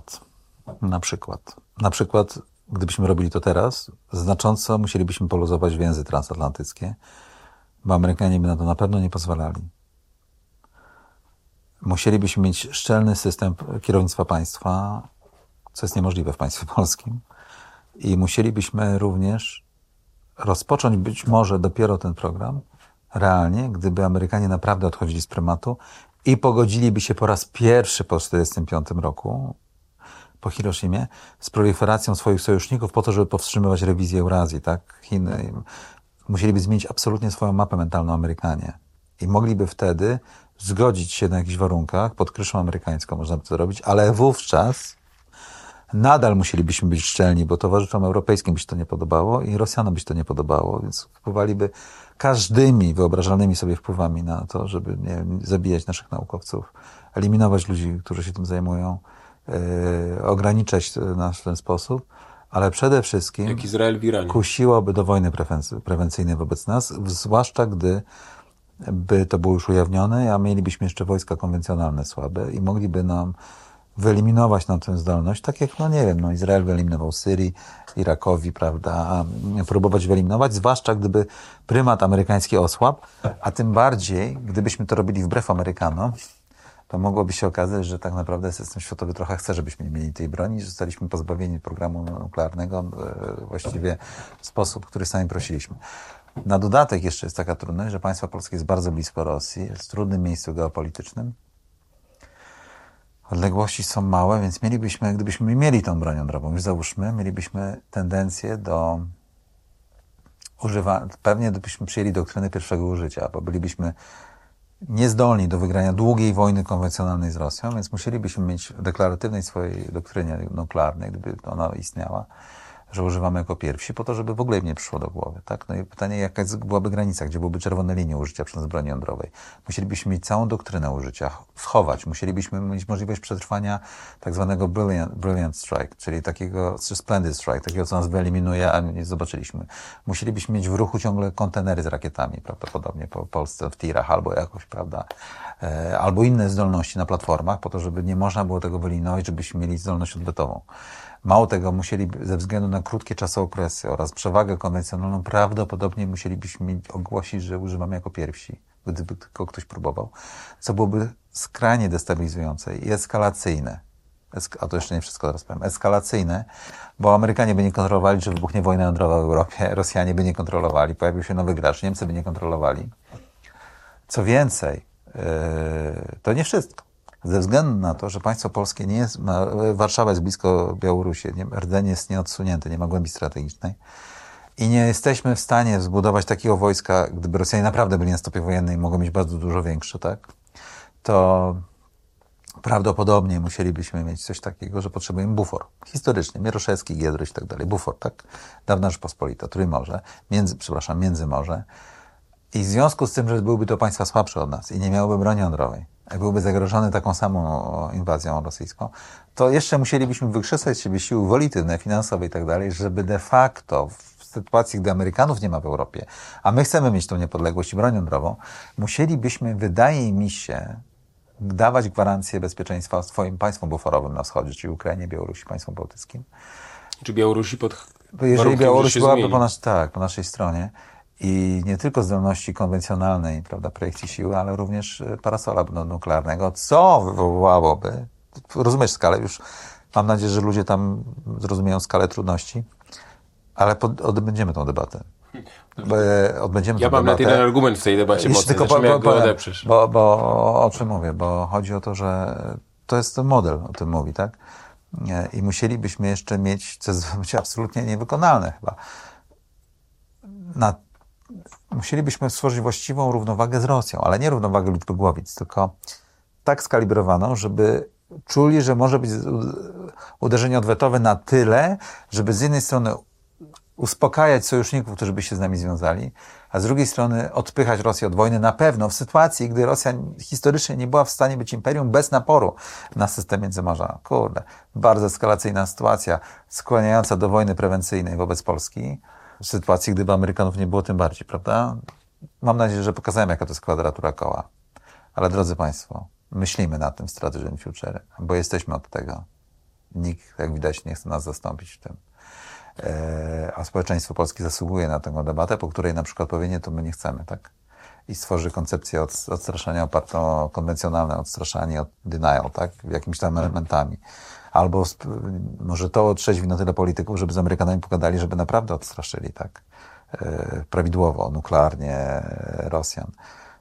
przykład, gdybyśmy robili to teraz, znacząco musielibyśmy poluzować więzy transatlantyckie, bo Amerykanie by na to na pewno nie pozwalali. Musielibyśmy mieć szczelny system kierownictwa państwa, co jest niemożliwe w państwie polskim. I musielibyśmy również rozpocząć być może dopiero ten program realnie, gdyby Amerykanie naprawdę odchodzili z prymatu i pogodziliby się po raz pierwszy po 1945 roku, po Hiroshimie, z proliferacją swoich sojuszników po to, żeby powstrzymywać rewizję Eurazji, tak? Chiny. Musieliby zmienić absolutnie swoją mapę mentalną Amerykanie. I mogliby wtedy zgodzić się na jakichś warunkach, pod kryszą amerykańską można by to robić, ale wówczas nadal musielibyśmy być szczelni, bo towarzyszom europejskim by się to nie podobało i Rosjanom by się to nie podobało, więc wpływaliby każdymi wyobrażalnymi sobie wpływami na to, żeby zabijać naszych naukowców, eliminować ludzi, którzy się tym zajmują, ograniczać nas w ten sposób, ale przede wszystkim jak Izrael w Iranie kusiłoby do wojny prewencyjnej wobec nas, zwłaszcza gdy by to było już ujawnione, a mielibyśmy jeszcze wojska konwencjonalne słabe i mogliby nam wyeliminować nam tę zdolność, tak jak, Izrael wyeliminował Syrii, Irakowi, prawda, próbować wyeliminować, zwłaszcza gdyby prymat amerykański osłabł, a tym bardziej, gdybyśmy to robili wbrew Amerykanom, to mogłoby się okazać, że tak naprawdę system światowy trochę chce, żebyśmy nie mieli tej broni, że zostaliśmy pozbawieni programu nuklearnego właściwie w sposób, który sami prosiliśmy. Na dodatek jeszcze jest taka trudność, że państwo polskie jest bardzo blisko Rosji, jest w trudnym miejscu geopolitycznym. Odległości są małe, więc gdybyśmy mieli tą broń jądrową, już załóżmy, mielibyśmy tendencję do używania, pewnie gdybyśmy przyjęli doktrynę pierwszego użycia, bo bylibyśmy niezdolni do wygrania długiej wojny konwencjonalnej z Rosją, więc musielibyśmy mieć w deklaratywnej swojej doktrynie nuklearnej, gdyby ona istniała, że używamy jako pierwsi, po to, żeby w ogóle im nie przyszło do głowy. Tak? No i pytanie, jaka byłaby granica, gdzie byłyby czerwone linie użycia przez broni jądrowej. Musielibyśmy mieć całą doktrynę użycia, schować. Musielibyśmy mieć możliwość przetrwania tak zwanego brilliant strike, czyli takiego, czy splendid strike, takiego, co nas wyeliminuje, a nie zobaczyliśmy. Musielibyśmy mieć w ruchu ciągle kontenery z rakietami, prawdopodobnie po Polsce, w tirach albo jakoś, prawda, albo inne zdolności na platformach, po to, żeby nie można było tego wyeliminować, żebyśmy mieli zdolność odwetową. Mało tego, ze względu na krótkie czasokresy oraz przewagę konwencjonalną, prawdopodobnie musielibyśmy ogłosić, że używamy jako pierwsi, gdyby tylko ktoś próbował, co byłoby skrajnie destabilizujące i eskalacyjne. A to jeszcze nie wszystko, teraz powiem. Eskalacyjne, bo Amerykanie by nie kontrolowali, czy wybuchnie wojna jądrowa w Europie, Rosjanie by nie kontrolowali, pojawił się nowy gracz, Niemcy by nie kontrolowali. Co więcej, to nie wszystko. Ze względu na to, że państwo polskie nie jest, Warszawa jest blisko Białorusi, Rdzeń jest nieodsunięty, nie ma głębi strategicznej i nie jesteśmy w stanie zbudować takiego wojska, gdyby Rosjanie naprawdę byli na stopie wojennej i mogą mieć bardzo dużo większe, tak? To prawdopodobnie musielibyśmy mieć coś takiego, że potrzebujemy bufor. Historycznie, Mieroszewski, Giedroyć i tak dalej. Bufor, tak? Dawna Rzeczpospolita, Trójmorze, Międzymorze. I w związku z tym, że byłyby to państwa słabsze od nas i nie miałyby broni jądrowej, jak byłby zagrożony taką samą inwazją rosyjską, to jeszcze musielibyśmy wykrzesać z siebie siły wolitywne, finansowe i tak dalej, żeby de facto w sytuacji, gdy Amerykanów nie ma w Europie, a my chcemy mieć tą niepodległość i broń jądrową, musielibyśmy, wydaje mi się, dawać gwarancję bezpieczeństwa swoim państwom buforowym na wschodzie, czyli Ukrainie, Białorusi, państwom bałtyckim. Czy Białorusi Jeżeli Białoruś byłaby po naszej stronie, i nie tylko zdolności konwencjonalnej, prawda, projekcji siły, ale również parasola nuklearnego, co wywołałoby, rozumiesz skalę, już mam nadzieję, że ludzie tam zrozumieją skalę trudności, ale odbędziemy tą debatę. Ja mam na tyle argument w tej debacie mocny, tylko jak go odeprzesz. Bo o czym mówię? Bo chodzi o to, że to jest ten model, o tym mówi, tak? I musielibyśmy jeszcze mieć, co jest absolutnie niewykonalne chyba, musielibyśmy stworzyć właściwą równowagę z Rosją, ale nie równowagę liczby głowic, tylko tak skalibrowaną, żeby czuli, że może być uderzenie odwetowe na tyle, żeby z jednej strony uspokajać sojuszników, którzy by się z nami związali, a z drugiej strony odpychać Rosję od wojny na pewno w sytuacji, gdy Rosja historycznie nie była w stanie być imperium bez naporu na system Międzymorza. Kurde, bardzo eskalacyjna sytuacja, skłaniająca do wojny prewencyjnej wobec Polski. W sytuacji, gdyby Amerykanów nie było, tym bardziej, prawda? Mam nadzieję, że pokazałem, jaka to jest kwadratura koła. Ale drodzy Państwo, myślimy nad tym w Strategy and Future, bo jesteśmy od tego. Nikt, jak widać, nie chce nas zastąpić w tym. A społeczeństwo polskie zasługuje na tę debatę, po której na przykład powie, nie, to my nie chcemy, tak? I stworzy koncepcję odstraszania opartą o konwencjonalne odstraszanie, od denial, tak? Jakimiś tam elementami. Albo może to otrzeźwi na tyle polityków, żeby z Amerykanami pogadali, żeby naprawdę odstraszyli, tak? Prawidłowo, nuklearnie Rosjan.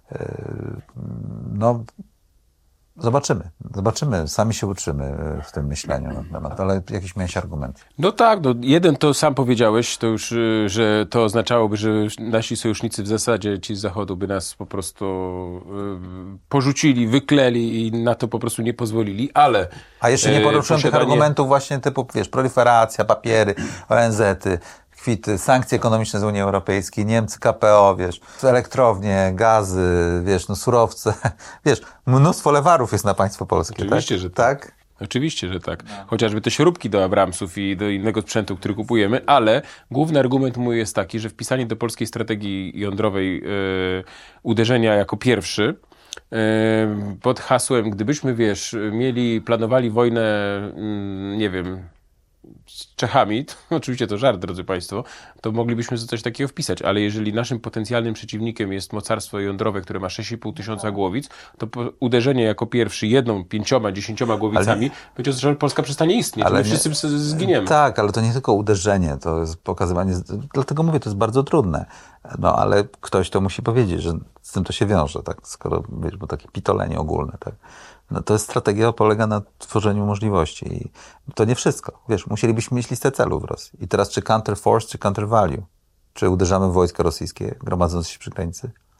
No, zobaczymy, sami się uczymy w tym myśleniu na temat, ale jakiś miałeś argument. No tak, no jeden to sam powiedziałeś, to już, że to oznaczałoby, że nasi sojusznicy w zasadzie, ci z Zachodu, by nas po prostu porzucili, wykleli i na to po prostu nie pozwolili, ale... A jeszcze nie poruszyłem tych argumentów właśnie typu, wiesz, proliferacja, papiery, ONZ-y, kwity, sankcje ekonomiczne z Unii Europejskiej, Niemcy, KPO, wiesz, elektrownie, gazy, wiesz, no surowce, wiesz, mnóstwo lewarów jest na państwo polskie. Oczywiście, tak? że tak. Oczywiście, że tak. Chociażby te śrubki do Abramsów i do innego sprzętu, który kupujemy, ale główny argument mój jest taki, że wpisanie do polskiej strategii jądrowej uderzenia jako pierwszy pod hasłem, gdybyśmy, wiesz, planowali wojnę, nie wiem, z Czechami, to oczywiście to żart, drodzy Państwo, to moglibyśmy coś takiego wpisać, ale jeżeli naszym potencjalnym przeciwnikiem jest mocarstwo jądrowe, które ma 6,5 tysiąca głowic, to uderzenie jako pierwszy 1, 5, 10 głowicami będzie oznaczało, że Polska przestanie istnieć, ale my wszyscy zginiemy. Tak, ale to nie tylko uderzenie, to jest pokazywanie, dlatego mówię, to jest bardzo trudne, no ale ktoś to musi powiedzieć, że z tym to się wiąże, tak, skoro, wiesz, bo takie pitolenie ogólne, tak. No to jest strategia, polega na tworzeniu możliwości. I to nie wszystko. Wiesz, musielibyśmy mieć listę celów w Rosji. I teraz czy counter force, czy counter value? Czy uderzamy w wojska rosyjskie, gromadząc się przy granicy?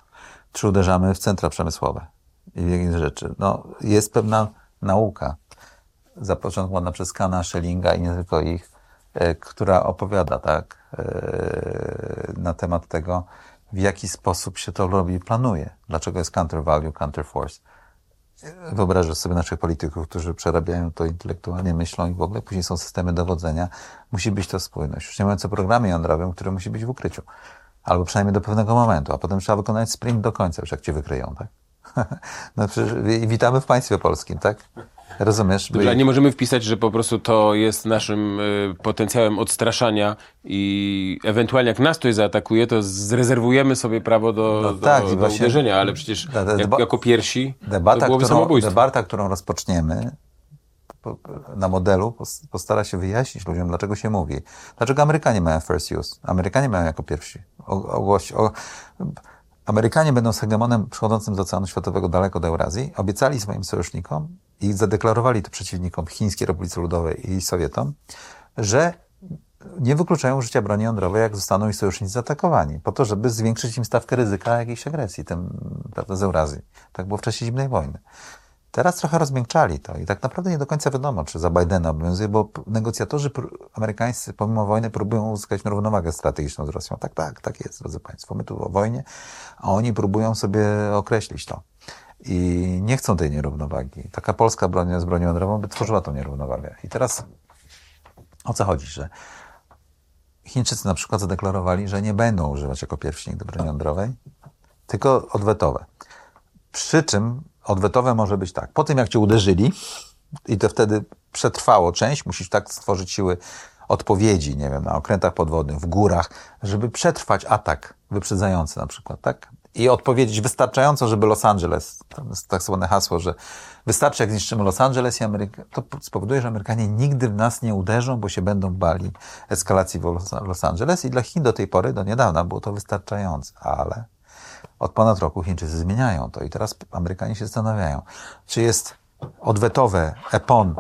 czy uderzamy w centra przemysłowe i w inne rzeczy. No, jest pewna nauka zapoczątkowana przez Kahna, Schellinga i nie tylko ich, która opowiada tak, na temat tego, w jaki sposób się to robi i planuje. Dlaczego jest counter value, counter force. Wyobrażasz sobie naszych polityków, którzy przerabiają to intelektualnie, myślą i w ogóle później są systemy dowodzenia. Musi być to spójność. Już nie mówiąc o programie jądrowym, który musi być w ukryciu. Albo przynajmniej do pewnego momentu, a potem trzeba wykonać sprint do końca, już jak cię wykryją, tak? No przecież witamy w państwie polskim, tak? Rozumiesz? Dobrze, a nie możemy wpisać, że po prostu to jest naszym potencjałem odstraszania i ewentualnie jak nas ktoś zaatakuje, to zrezerwujemy sobie prawo do uderzenia, ale przecież jako pierwsi to byłoby samobójstwo. Debata, którą rozpoczniemy na modelu, postara się wyjaśnić ludziom, dlaczego się mówi. Dlaczego Amerykanie mają first use? Amerykanie mają jako pierwsi. Amerykanie będą z hegemonem przychodzącym z Oceanu Światowego daleko do Eurazji, obiecali swoim sojusznikom i zadeklarowali to przeciwnikom Chińskiej Republice Ludowej i Sowietom, że nie wykluczają użycia broni jądrowej, jak zostaną ich sojusznicy zaatakowani, po to, żeby zwiększyć im stawkę ryzyka jakiejś agresji, prawda, z Eurazji. Tak było w czasie zimnej wojny. Teraz trochę rozmiękczali to i tak naprawdę nie do końca wiadomo, czy za Bidena obowiązuje, bo negocjatorzy amerykańscy pomimo wojny próbują uzyskać równowagę strategiczną z Rosją. Tak jest, drodzy Państwo. My tu o wojnie, a oni próbują sobie określić to. I nie chcą tej nierównowagi. Taka polska broń z bronią jądrową by tworzyła tą nierównowagę. I teraz o co chodzi, że Chińczycy na przykład zadeklarowali, że nie będą używać jako pierwsi nigdy broni jądrowej, tylko odwetowe. Przy czym odwetowe może być tak. Po tym, jak cię uderzyli i to wtedy przetrwało część, musisz tak stworzyć siły odpowiedzi, nie wiem, na okrętach podwodnych, w górach, żeby przetrwać atak wyprzedzający na przykład, tak? I odpowiedzieć wystarczająco, żeby Los Angeles, to jest tak zwane hasło, że wystarczy, jak zniszczymy Los Angeles i to spowoduje, że Amerykanie nigdy w nas nie uderzą, bo się będą bali eskalacji w Los Angeles i dla Chin do tej pory, do niedawna było to wystarczające, ale od ponad roku Chińczycy zmieniają to i teraz Amerykanie się zastanawiają, czy jest odwetowe EPON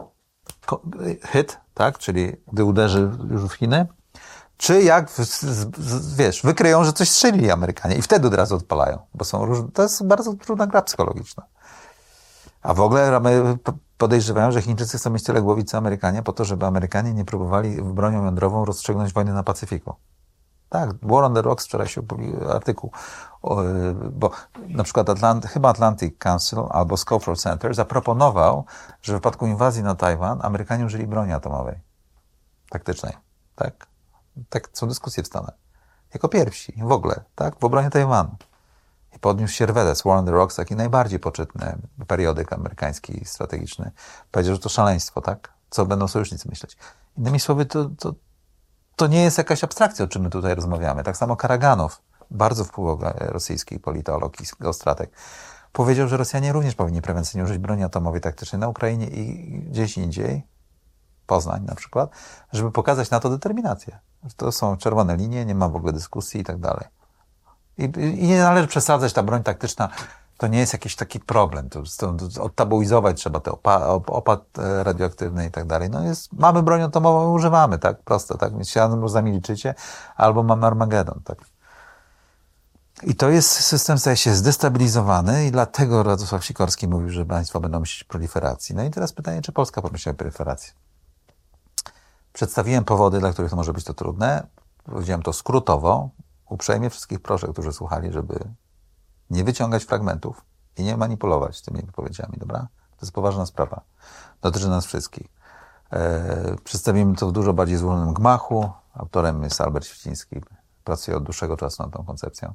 hit, tak, czyli gdy uderzy już w Chiny, czy jak, wiesz, wykryją, że coś strzelili Amerykanie i wtedy od razu odpalają, bo są różne, to jest bardzo trudna gra psychologiczna. A w ogóle podejrzewają, że Chińczycy chcą mieć tyle głowic co Amerykanie po to, żeby Amerykanie nie próbowali bronią jądrową rozstrzygnąć wojny na Pacyfiku. Tak, War on the Rocks, wczoraj się artykuł, bo na przykład chyba Atlantic Council albo Scofield Center zaproponował, że w wypadku inwazji na Tajwan Amerykanie użyli broni atomowej. Taktycznej. Tak? Tak są dyskusje w Stanach. Jako pierwsi w ogóle, tak? W obronie Tajwanu. I podniósł się Rwedes, War on the Rocks, taki najbardziej poczytny periodyk amerykański strategiczny. Powiedział, że to szaleństwo, tak? Co będą sojusznicy myśleć. Innymi słowy, to nie jest jakaś abstrakcja, o czym my tutaj rozmawiamy. Tak samo Karaganow, bardzo wpływowy rosyjski politolog i geostrateg, powiedział, że Rosjanie również powinni prewencyjnie użyć broni atomowej taktycznej na Ukrainie i gdzieś indziej, Poznań na przykład, żeby pokazać na to determinację. To są czerwone linie, nie ma w ogóle dyskusji i tak dalej. I nie należy przesadzać, ta broń taktyczna to nie jest jakiś taki problem. To odtabuizować trzeba te opad radioaktywny i tak dalej. No mamy broń atomową, używamy, tak? Proste, tak? Więc się albo zamilczycie, albo mamy Armagedon, tak? I to jest system, staje się zdestabilizowany i dlatego Radosław Sikorski mówił, że państwa będą myśleć o proliferacji. No i teraz pytanie, czy Polska pomyśli o proliferacji? Przedstawiłem powody, dla których to może być to trudne. Powiedziałem to skrótowo. Uprzejmie wszystkich proszę, którzy słuchali, żeby nie wyciągać fragmentów i nie manipulować tymi wypowiedziami, dobra? To jest poważna sprawa. Dotyczy nas wszystkich. Przedstawimy to w dużo bardziej złożonym gmachu. Autorem jest Albert Świeciński. Pracuję od dłuższego czasu nad tą koncepcją.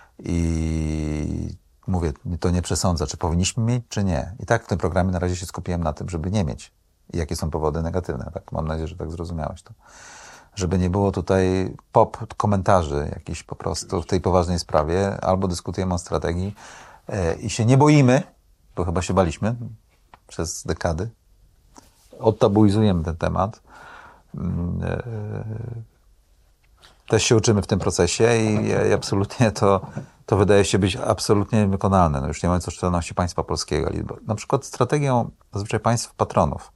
I mówię, to nie przesądza, czy powinniśmy mieć, czy nie. I tak w tym programie na razie się skupiłem na tym, żeby nie mieć. I jakie są powody negatywne. Tak? Mam nadzieję, że tak zrozumiałeś to. Żeby nie było tutaj komentarzy jakichś po prostu w tej poważnej sprawie. Albo dyskutujemy o strategii i się nie boimy, bo chyba się baliśmy przez dekady. Odtabuizujemy ten temat. Też się uczymy w tym procesie i absolutnie to wydaje się być absolutnie wykonalne. No już nie mówiąc o szczelności państwa polskiego. Na przykład strategią zazwyczaj państw patronów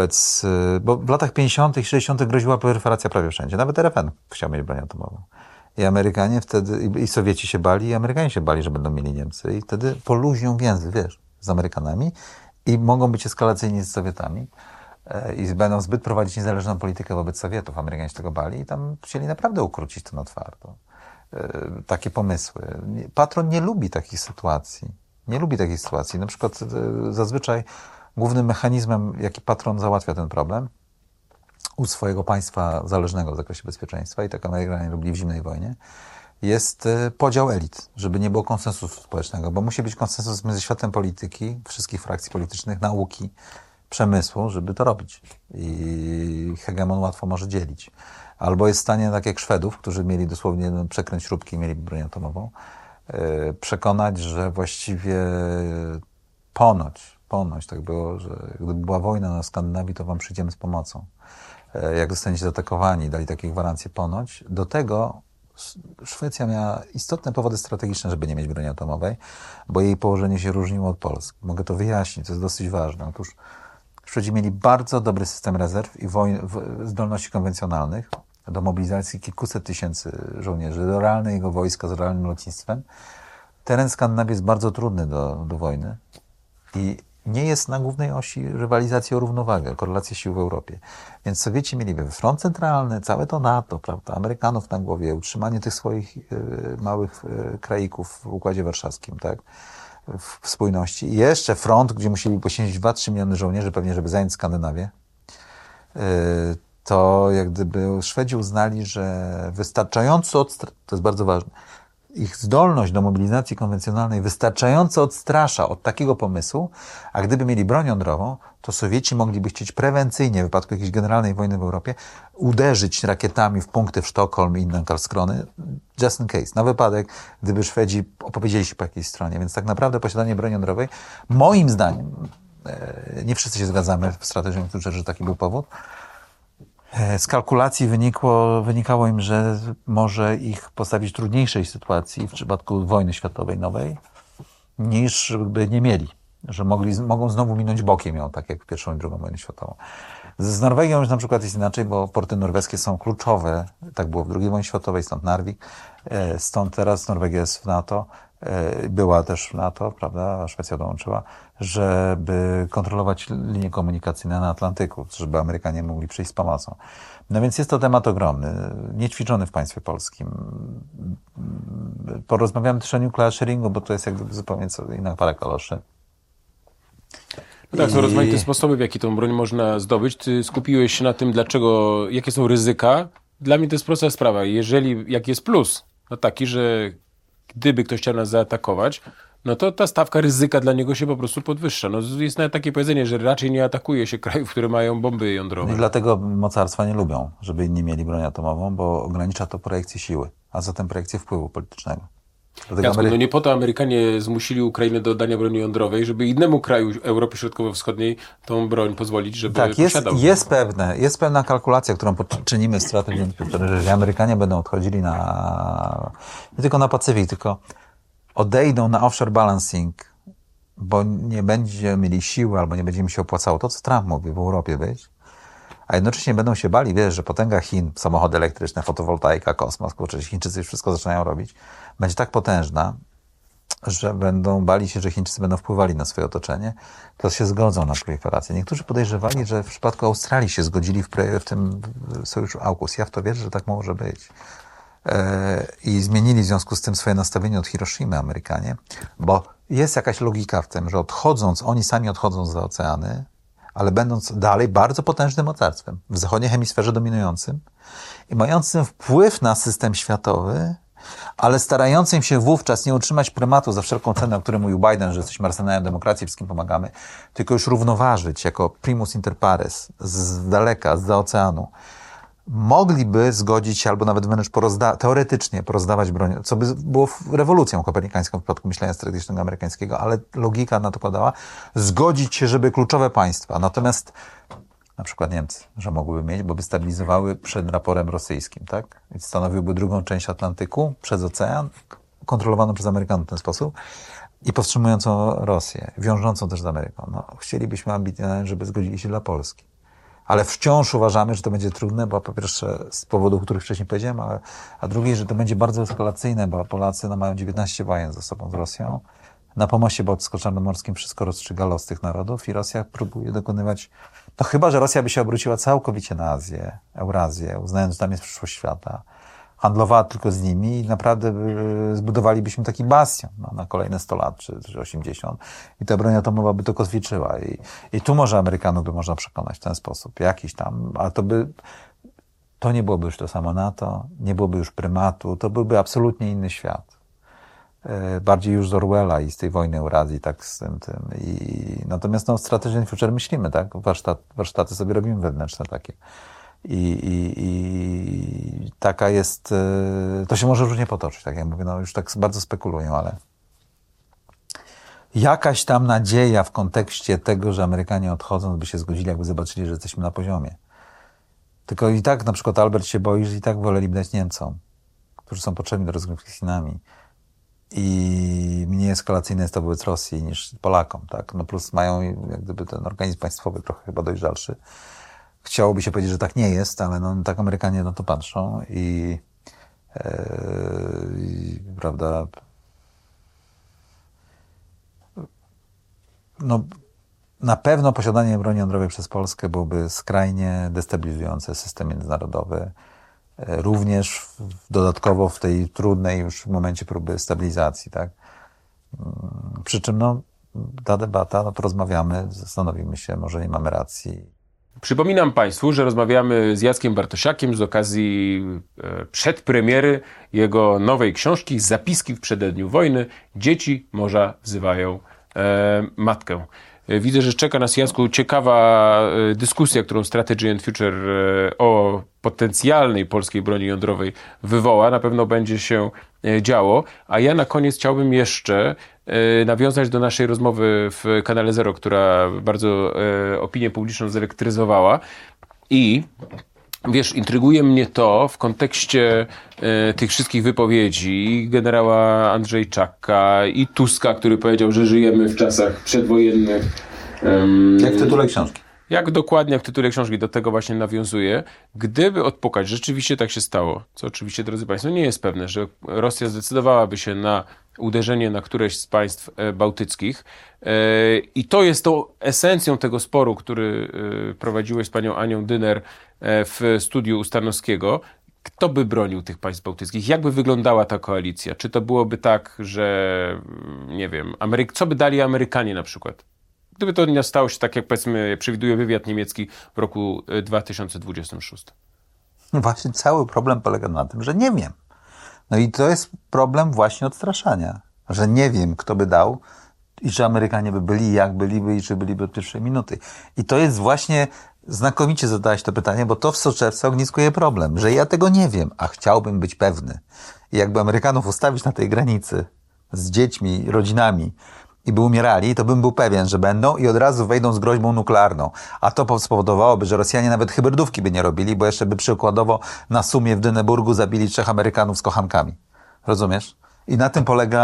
bo w latach 50. i 60. groziła proliferacja prawie wszędzie. Nawet RFN chciał mieć broń atomową. I Amerykanie wtedy, i Sowieci się bali, i Amerykanie się bali, że będą mieli Niemcy. I wtedy poluźnią więzy, wiesz, z Amerykanami i mogą być eskalacyjni z Sowietami. I będą zbyt prowadzić niezależną politykę wobec Sowietów. Amerykanie się tego bali i tam chcieli naprawdę ukrócić to na twardo. Takie pomysły. Patron nie lubi takich sytuacji. Nie lubi takich sytuacji. Na przykład zazwyczaj głównym mechanizmem, jaki patron załatwia ten problem u swojego państwa zależnego w zakresie bezpieczeństwa, i tak Amerykanie robili w zimnej wojnie, jest podział elit, żeby nie było konsensusu społecznego, bo musi być konsensus między światem polityki, wszystkich frakcji politycznych, nauki, przemysłu, żeby to robić. I hegemon łatwo może dzielić. Albo jest w stanie, tak jak Szwedów, którzy mieli dosłownie przekręć śrubki i mieli broń atomową, przekonać, że właściwie ponoć tak było, że gdyby była wojna na Skandynawii, to wam przyjdziemy z pomocą. Jak zostaniecie zaatakowani, dali takie gwarancje ponoć. Do tego Szwecja miała istotne powody strategiczne, żeby nie mieć broni atomowej, bo jej położenie się różniło od Polski. Mogę to wyjaśnić, to jest dosyć ważne. Otóż Szwedzi mieli bardzo dobry system rezerw i zdolności konwencjonalnych do mobilizacji kilkuset tysięcy żołnierzy, do realnego wojska z realnym lotnictwem. Teren Skandynawii jest bardzo trudny do wojny i nie jest na głównej osi rywalizacji o równowagę, korelację sił w Europie. Więc Sowieci mieli front centralny, całe to NATO, prawda, Amerykanów na głowie, utrzymanie tych swoich małych kraików w Układzie Warszawskim, tak, w spójności. I jeszcze front, gdzie musieli poświęcić 2-3 miliony żołnierzy, pewnie, żeby zająć Skandynawię. To jak gdyby Szwedzi uznali, że wystarczająco, to jest bardzo ważne, ich zdolność do mobilizacji konwencjonalnej wystarczająco odstrasza od takiego pomysłu, a gdyby mieli broń jądrową, to Sowieci mogliby chcieć prewencyjnie, w wypadku jakiejś generalnej wojny w Europie, uderzyć rakietami w punkty w Sztokholm i inne Karlskrony, just in case, na wypadek, gdyby Szwedzi opowiedzieli się po jakiejś stronie. Więc tak naprawdę posiadanie broni jądrowej, moim zdaniem, nie wszyscy się zgadzamy w strategii, że taki był powód, z kalkulacji wynikało im, że może ich postawić w trudniejszej sytuacji w przypadku wojny światowej nowej, niż by nie mieli. Że mogą znowu minąć bokiem ją, tak jak w I i II wojnę światową. Z Norwegią już na przykład jest inaczej, bo porty norweskie są kluczowe. Tak było w II wojnie światowej, stąd Narvik. Stąd teraz Norwegia jest w NATO. Była też w NATO, prawda, a Szwecja dołączyła, żeby kontrolować linie komunikacyjne na Atlantyku, żeby Amerykanie mogli przyjść z pomocą. No więc jest to temat ogromny, niećwiczony w państwie polskim. Porozmawiamy też o nuclear sharingu, bo to jest jakby zupełnie inna para kaloszy. No tak, są rozmaite sposoby, w jaki tą broń można zdobyć. Ty skupiłeś się na tym, jakie są ryzyka. Dla mnie to jest prosta sprawa. Jaki jest plus? No taki, że gdyby ktoś chciał nas zaatakować, no to ta stawka ryzyka dla niego się po prostu podwyższa. No jest nawet takie powiedzenie, że raczej nie atakuje się krajów, które mają bomby jądrowe. I dlatego mocarstwa nie lubią, żeby inni mieli broń atomową, bo ogranicza to projekcję siły, a zatem projekcję wpływu politycznego. Jasne, no nie po to Amerykanie zmusili Ukrainę do oddania broni jądrowej, żeby innemu kraju Europy Środkowo-Wschodniej tą broń pozwolić, żeby posiadał. Jest pewna kalkulacja, którą czynimy w strategii, że Amerykanie będą odchodzili nie tylko na Pacyfik, tylko odejdą na offshore balancing, bo nie będzie mieli siły albo nie będzie im się opłacało to, co Trump mówi, w Europie być, a jednocześnie będą się bali, wiesz, że potęga Chin, samochody elektryczne, fotowoltaika, kosmos, kurczę, Chińczycy już wszystko zaczynają robić, będzie tak potężna, że będą bali się, że Chińczycy będą wpływali na swoje otoczenie, to się zgodzą na proliferację. Niektórzy podejrzewali, że w przypadku Australii się zgodzili w tym sojuszu AUKUS. Ja w to wierzę, że tak może być. I zmienili w związku z tym swoje nastawienie od Hiroshimy Amerykanie, bo jest jakaś logika w tym, że oni sami odchodząc za oceany, ale będąc dalej bardzo potężnym mocarstwem, w zachodniej hemisferze dominującym i mającym wpływ na system światowy, ale starającym się wówczas nie utrzymać prymatu za wszelką cenę, o którym mówił Biden, że jesteśmy arsenałem demokracji, wszystkim pomagamy, tylko już równoważyć jako primus inter pares z daleka, zza oceanu, mogliby zgodzić się albo nawet wręcz teoretycznie porozdawać broń, co by było rewolucją kopernikańską w przypadku myślenia strategicznego amerykańskiego, ale logika na to podała, zgodzić się, żeby kluczowe państwa, natomiast na przykład Niemcy, że mogłyby mieć, bo by stabilizowały przed raporem rosyjskim, tak? I stanowiłby drugą część Atlantyku przez ocean, kontrolowaną przez Amerykanów w ten sposób i powstrzymującą Rosję, wiążącą też z Ameryką. No, chcielibyśmy ambitnie, żeby zgodzili się dla Polski. Ale wciąż uważamy, że to będzie trudne, bo po pierwsze z powodów, o których wcześniej powiedziałem, a drugi, że to będzie bardzo eskalacyjne, bo Polacy mają 19 wojen ze sobą z Rosją. Na pomoście bałtycko-czarnomorskim wszystko rozstrzyga los tych narodów i Rosja próbuje dokonywać, no chyba, że Rosja by się obróciła całkowicie na Azję, Eurazję, uznając, że tam jest przyszłość świata, handlowała tylko z nimi i naprawdę zbudowalibyśmy taki bastion na kolejne 100 lat czy 80 i ta broń atomowa by to kotwiczyła. I tu może Amerykanów by można przekonać w ten sposób, jakiś tam, ale to nie byłoby już to samo NATO, nie byłoby już prymatu, to byłby absolutnie inny świat. Bardziej już z Orwella i z tej wojny Eurazji, tak z tym. Natomiast Strategy Future myślimy, tak? Warsztaty sobie robimy wewnętrzne takie. I taka jest, to się może różnie potoczyć, tak jak mówię, już tak bardzo spekuluję, ale jakaś tam nadzieja w kontekście tego, że Amerykanie odchodząc by się zgodzili, jakby zobaczyli, że jesteśmy na poziomie. Tylko i tak na przykład Albert się boi, że i tak woleliby dać Niemcom, którzy są potrzebni do rozgrywki z Chinami. I mniej eskalacyjne jest to wobec Rosji niż Polakom, tak? No plus mają jak gdyby ten organizm państwowy trochę chyba dojrzalszy. Chciałoby się powiedzieć, że tak nie jest, ale tak Amerykanie na to patrzą i prawda, na pewno posiadanie broni jądrowej przez Polskę byłoby skrajnie destabilizujące system międzynarodowy, również dodatkowo w tej trudnej już momencie próby stabilizacji, tak? Przy czym ta debata, porozmawiamy, zastanowimy się, może nie mamy racji. Przypominam Państwu, że rozmawiamy z Jackiem Bartosiakiem z okazji przedpremiery jego nowej książki Zapiski w przededniu wojny. Dzieci morza wzywają matkę. Widzę, że czeka nas, Jacku, ciekawa dyskusja, którą Strategy and Future o potencjalnej polskiej broni jądrowej wywoła. Na pewno będzie się działo. A ja na koniec chciałbym jeszcze nawiązać do naszej rozmowy w kanale Zero, która bardzo opinię publiczną zelektryzowała. I wiesz, intryguje mnie to w kontekście tych wszystkich wypowiedzi generała Andrzejczaka i Tuska, który powiedział, że żyjemy w czasach przedwojennych. Jak w tytule książki. Jak dokładnie, jak w tytule książki do tego właśnie nawiązuje. Gdyby odpukać, rzeczywiście tak się stało, co oczywiście, drodzy Państwo, nie jest pewne, że Rosja zdecydowałaby się na uderzenie na któreś z państw bałtyckich. I to jest tą esencją tego sporu, który prowadziłeś z panią Anią Dyner w studiu u Stanowskiego. Kto by bronił tych państw bałtyckich? Jak by wyglądała ta koalicja? Czy to byłoby tak, że nie wiem, co by dali Amerykanie na przykład? Gdyby to nie stało się tak, jak powiedzmy przewiduje wywiad niemiecki w roku 2026. Właśnie cały problem polega na tym, że nie wiem. No i to jest problem właśnie odstraszania, że nie wiem, kto by dał i czy Amerykanie by byli, jak byliby i czy byliby od pierwszej minuty. I to jest właśnie, znakomicie zadałeś to pytanie, bo to w soczewce ogniskuje problem, że ja tego nie wiem, a chciałbym być pewny. I jakby Amerykanów ustawić na tej granicy z dziećmi, rodzinami i by umierali, to bym był pewien, że będą i od razu wejdą z groźbą nuklearną. A to spowodowałoby, że Rosjanie nawet hybrydówki by nie robili, bo jeszcze by przykładowo na Sumie w Dyneburgu zabili 3 Amerykanów z kochankami. Rozumiesz? I na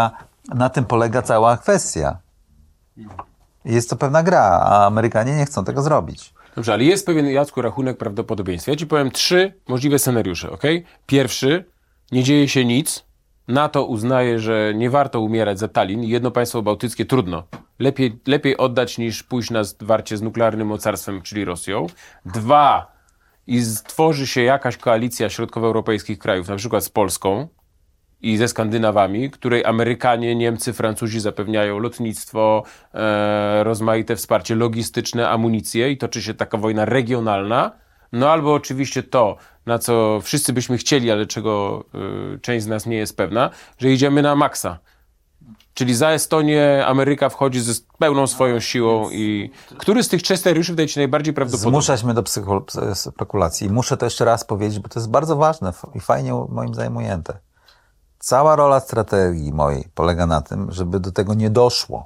tym polega cała kwestia. Jest to pewna gra, a Amerykanie nie chcą tego zrobić. Dobrze, ale jest pewien, Jacku, rachunek prawdopodobieństwa. Ja ci powiem 3 możliwe scenariusze, ok? Pierwszy, nie dzieje się nic. NATO uznaje, że nie warto umierać za Tallin. Jedno państwo bałtyckie trudno. Lepiej oddać niż pójść na zwarcie z nuklearnym mocarstwem, czyli Rosją. 2. I stworzy się jakaś koalicja środkowoeuropejskich krajów, na przykład z Polską i ze Skandynawami, której Amerykanie, Niemcy, Francuzi zapewniają lotnictwo, rozmaite wsparcie logistyczne, amunicję i toczy się taka wojna regionalna. No albo oczywiście to, na co wszyscy byśmy chcieli, ale czego część z nas nie jest pewna, że idziemy na maksa. Czyli za Estonię Ameryka wchodzi ze pełną swoją siłą i który z tych 3 scenariuszy wydaje ci najbardziej prawdopodobny? Zmuszać mnie do spekulacji. I muszę to jeszcze raz powiedzieć, bo to jest bardzo ważne i fajnie moim zdaniem ujęte. Cała rola strategii mojej polega na tym, żeby do tego nie doszło.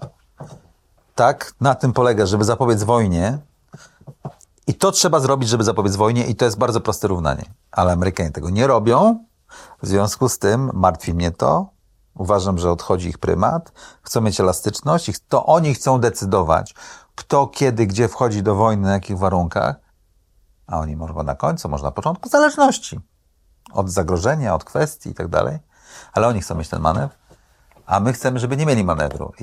Tak, na tym polega, żeby zapobiec wojnie. I to trzeba zrobić, żeby zapobiec wojnie i to jest bardzo proste równanie. Ale Amerykanie tego nie robią, w związku z tym martwi mnie to. Uważam, że odchodzi ich prymat. Chcą mieć elastyczność i to oni chcą decydować, kto, kiedy, gdzie wchodzi do wojny, na jakich warunkach. a oni może na końcu, może na początku, w zależności od zagrożenia, od kwestii i tak dalej, ale oni chcą mieć ten manewr, a my chcemy, żeby nie mieli manewru.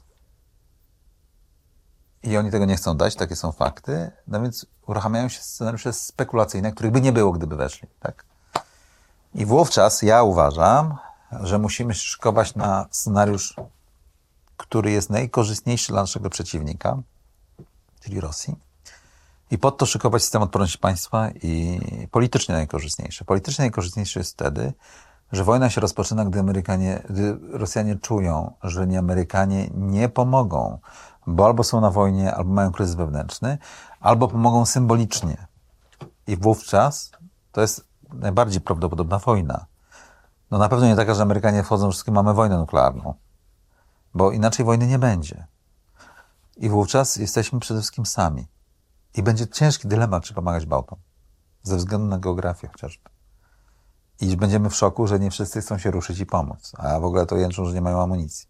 I oni tego nie chcą dać, takie są fakty, no więc uruchamiają się scenariusze spekulacyjne, których by nie było, gdyby weszli, tak? I wówczas ja uważam, że musimy się szykować na scenariusz, który jest najkorzystniejszy dla naszego przeciwnika, czyli Rosji, i pod to szykować system odporności państwa i politycznie najkorzystniejszy. Politycznie najkorzystniejszy jest wtedy, że wojna się rozpoczyna, gdy Rosjanie czują, że Amerykanie nie pomogą, bo albo są na wojnie, albo mają kryzys wewnętrzny, albo pomogą symbolicznie. I wówczas to jest najbardziej prawdopodobna wojna. No na pewno nie taka, że Amerykanie wchodzą, wszystkim mamy wojnę nuklearną, bo inaczej wojny nie będzie. I wówczas jesteśmy przede wszystkim sami. I będzie ciężki dylemat, czy pomagać Bałtom. Ze względu na geografię chociażby. I będziemy w szoku, że nie wszyscy chcą się ruszyć i pomóc. A w ogóle to jęczą, że nie mają amunicji.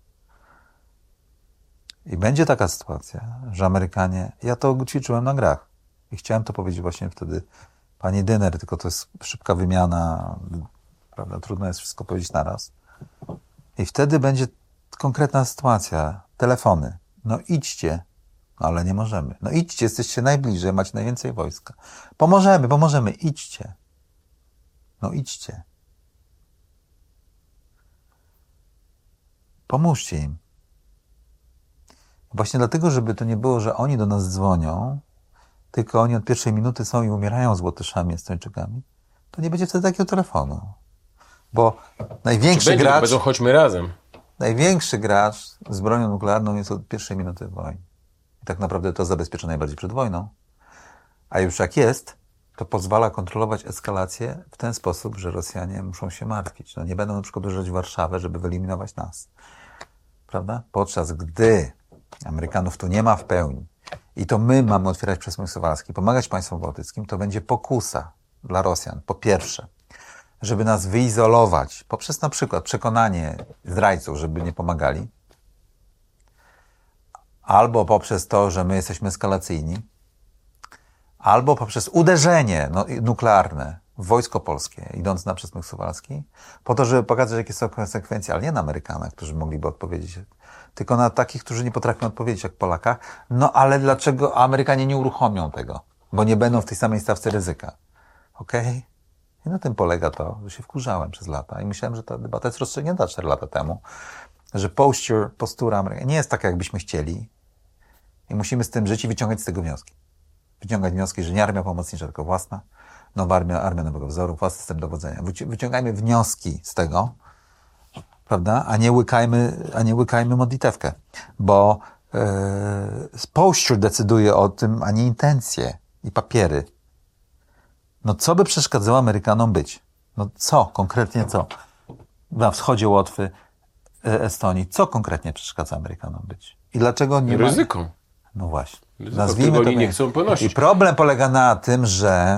I będzie taka sytuacja, że Amerykanie... Ja to ćwiczyłem na grach. I chciałem to powiedzieć właśnie wtedy pani Dyner, tylko to jest szybka wymiana, prawda? Trudno jest wszystko powiedzieć naraz. I wtedy będzie konkretna sytuacja. Telefony. No idźcie. Ale nie możemy. No idźcie, jesteście najbliżej, macie najwięcej wojska. Pomożemy, idźcie. No idźcie. Pomóżcie im. Właśnie dlatego, żeby to nie było, że oni do nas dzwonią, tylko oni od pierwszej minuty są i umierają z Łotyszami, Estończykami, to nie będzie wtedy takiego telefonu. Bo największy gracz... Będą chodźmy razem. Największy gracz z bronią nuklearną jest od pierwszej minuty wojny. I tak naprawdę to zabezpiecza najbardziej przed wojną. A już jak jest, to pozwala kontrolować eskalację w ten sposób, że Rosjanie muszą się martwić. No nie będą na przykład uderzać w Warszawę, żeby wyeliminować nas. Prawda? Podczas gdy Amerykanów tu nie ma w pełni i to my mamy otwierać przesmyk suwalski, pomagać państwom bałtyckim, to będzie pokusa dla Rosjan. Po pierwsze, żeby nas wyizolować poprzez na przykład przekonanie zdrajców, żeby nie pomagali, albo poprzez to, że my jesteśmy eskalacyjni, albo poprzez uderzenie nuklearne w wojsko polskie, idąc na przesmyk suwalski, po to, żeby pokazać, jakie są konsekwencje, ale nie na Amerykanach, którzy mogliby odpowiedzieć, tylko na takich, którzy nie potrafią odpowiedzieć, jak Polakach. No ale dlaczego Amerykanie nie uruchomią tego? Bo nie będą w tej samej stawce ryzyka. Okej? I na tym polega to, że się wkurzałem przez lata i myślałem, że ta debata jest rozstrzygnięta 4 lata temu, że postura Amerykanów nie jest taka, jakbyśmy chcieli i musimy z tym żyć i wyciągać z tego wnioski. Wyciągać wnioski, że nie armia pomocnicza, tylko własna, nowa armia nowego wzoru, własny system dowodzenia. Wyciągajmy wnioski z tego, prawda, a nie łykajmy modlitewkę, bo posture decyduje o tym, a nie intencje i papiery. No co by przeszkadzało Amerykanom być? No co? Konkretnie co? Na wschodzie Łotwy, Estonii. Co konkretnie przeszkadza Amerykanom być? I dlaczego nie ma... Ryzyko. No właśnie. Ryzyko, Nazwijmy którego to. oni nie chcą ponosić. I problem polega na tym, że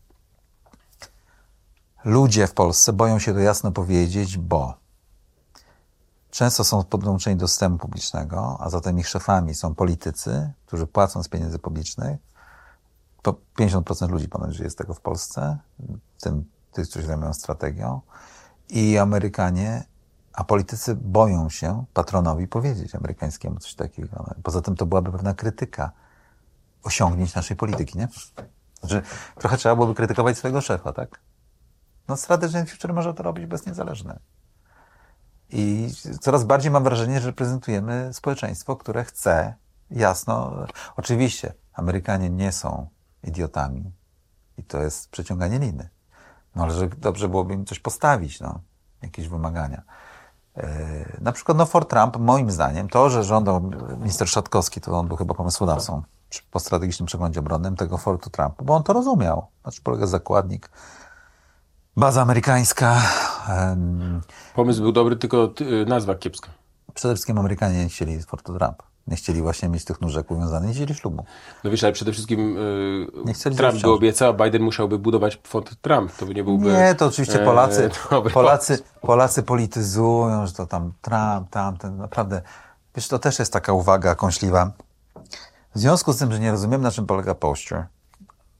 ludzie w Polsce boją się to jasno powiedzieć, bo często są podłączeni do systemu publicznego, a zatem ich szefami są politycy, którzy płacą z pieniędzy publicznych. 50% ludzi ponoć żyje z tego w Polsce, w tym tych, którzy się zajmują strategią. I Amerykanie, a politycy boją się patronowi powiedzieć amerykańskiemu coś takiego. Poza tym to byłaby pewna krytyka osiągnięć naszej polityki, nie? Znaczy, trochę trzeba byłoby krytykować swojego szefa, tak? No Strategy Future może to robić bez niezależne. I coraz bardziej mam wrażenie, że reprezentujemy społeczeństwo, które chce jasno... Oczywiście, Amerykanie nie są idiotami i to jest przeciąganie liny. No ale że dobrze byłoby im coś postawić, no. Jakieś wymagania. Na przykład Fort Trump, moim zdaniem, to, że żądał minister Szatkowski, to on był chyba pomysłodawcą po strategicznym przeglądzie obronnym tego Fortu Trumpu, bo on to rozumiał. Znaczy polega zakładnik, baza amerykańska. Pomysł był dobry, tylko nazwa kiepska. Przede wszystkim Amerykanie nie chcieli Fortu Trump. Nie chcieli właśnie mieć tych nóżek uwiązanych, nie chcieli ślubu. No wiesz, ale przede wszystkim Trump by obiecał, a Biden musiałby budować Fort Trump. To by nie byłby... Nie, to oczywiście Polacy polityzują, że to tam Trump, tamten, naprawdę. Wiesz, to też jest taka uwaga kąśliwa. W związku z tym, że nie rozumiem, na czym polega posture,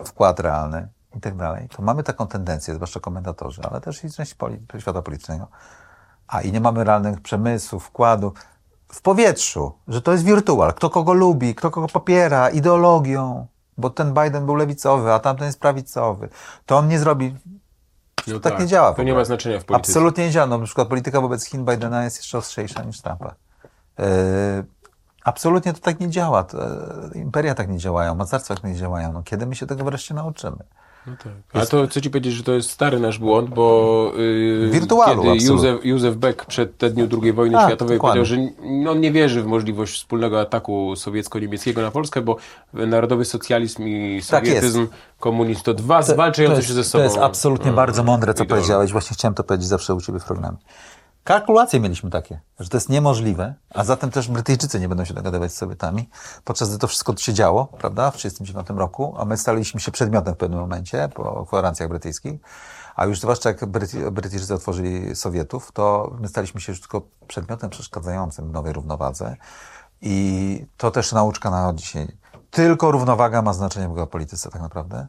wkład realny i tak dalej, to mamy taką tendencję, zwłaszcza komentatorzy, ale też i część świata politycznego, i nie mamy realnych przemysłów, wkładów w powietrzu, że to jest wirtual. Kto kogo lubi, kto kogo popiera, ideologią, bo ten Biden był lewicowy, a tamten jest prawicowy. To on nie zrobi. No tak nie działa. To nie ma znaczenia w polityce. Absolutnie nie działa. No, na przykład polityka wobec Chin Bidena jest jeszcze ostrzejsza niż Trumpa. Absolutnie to tak nie działa. Imperia tak nie działają, mocarstwa tak nie działają. No, kiedy my się tego wreszcie nauczymy? No tak. A to chcę ci powiedzieć, że to jest stary nasz błąd, bo wirtualu, kiedy Józef Beck przed dniem II wojny światowej dokładnie. powiedział, że on nie wierzy w możliwość wspólnego ataku sowiecko-niemieckiego na Polskę, bo narodowy socjalizm i sowietyzm, komunizm to dwa zwalczające się ze sobą. To jest absolutnie bardzo mądre, co powiedziałeś. Właśnie chciałem to powiedzieć zawsze u ciebie w programie. Kalkulacje mieliśmy takie, że to jest niemożliwe, a zatem też Brytyjczycy nie będą się dogadywać z Sowietami, podczas gdy to wszystko się działo, prawda, w 1939 roku, a my staliśmy się przedmiotem w pewnym momencie po gwarancjach brytyjskich, a już zwłaszcza jak Brytyjczycy otworzyli Sowietów, to my staliśmy się już tylko przedmiotem przeszkadzającym w nowej równowadze i to też nauczka na dzisiaj. Tylko równowaga ma znaczenie w geopolityce tak naprawdę.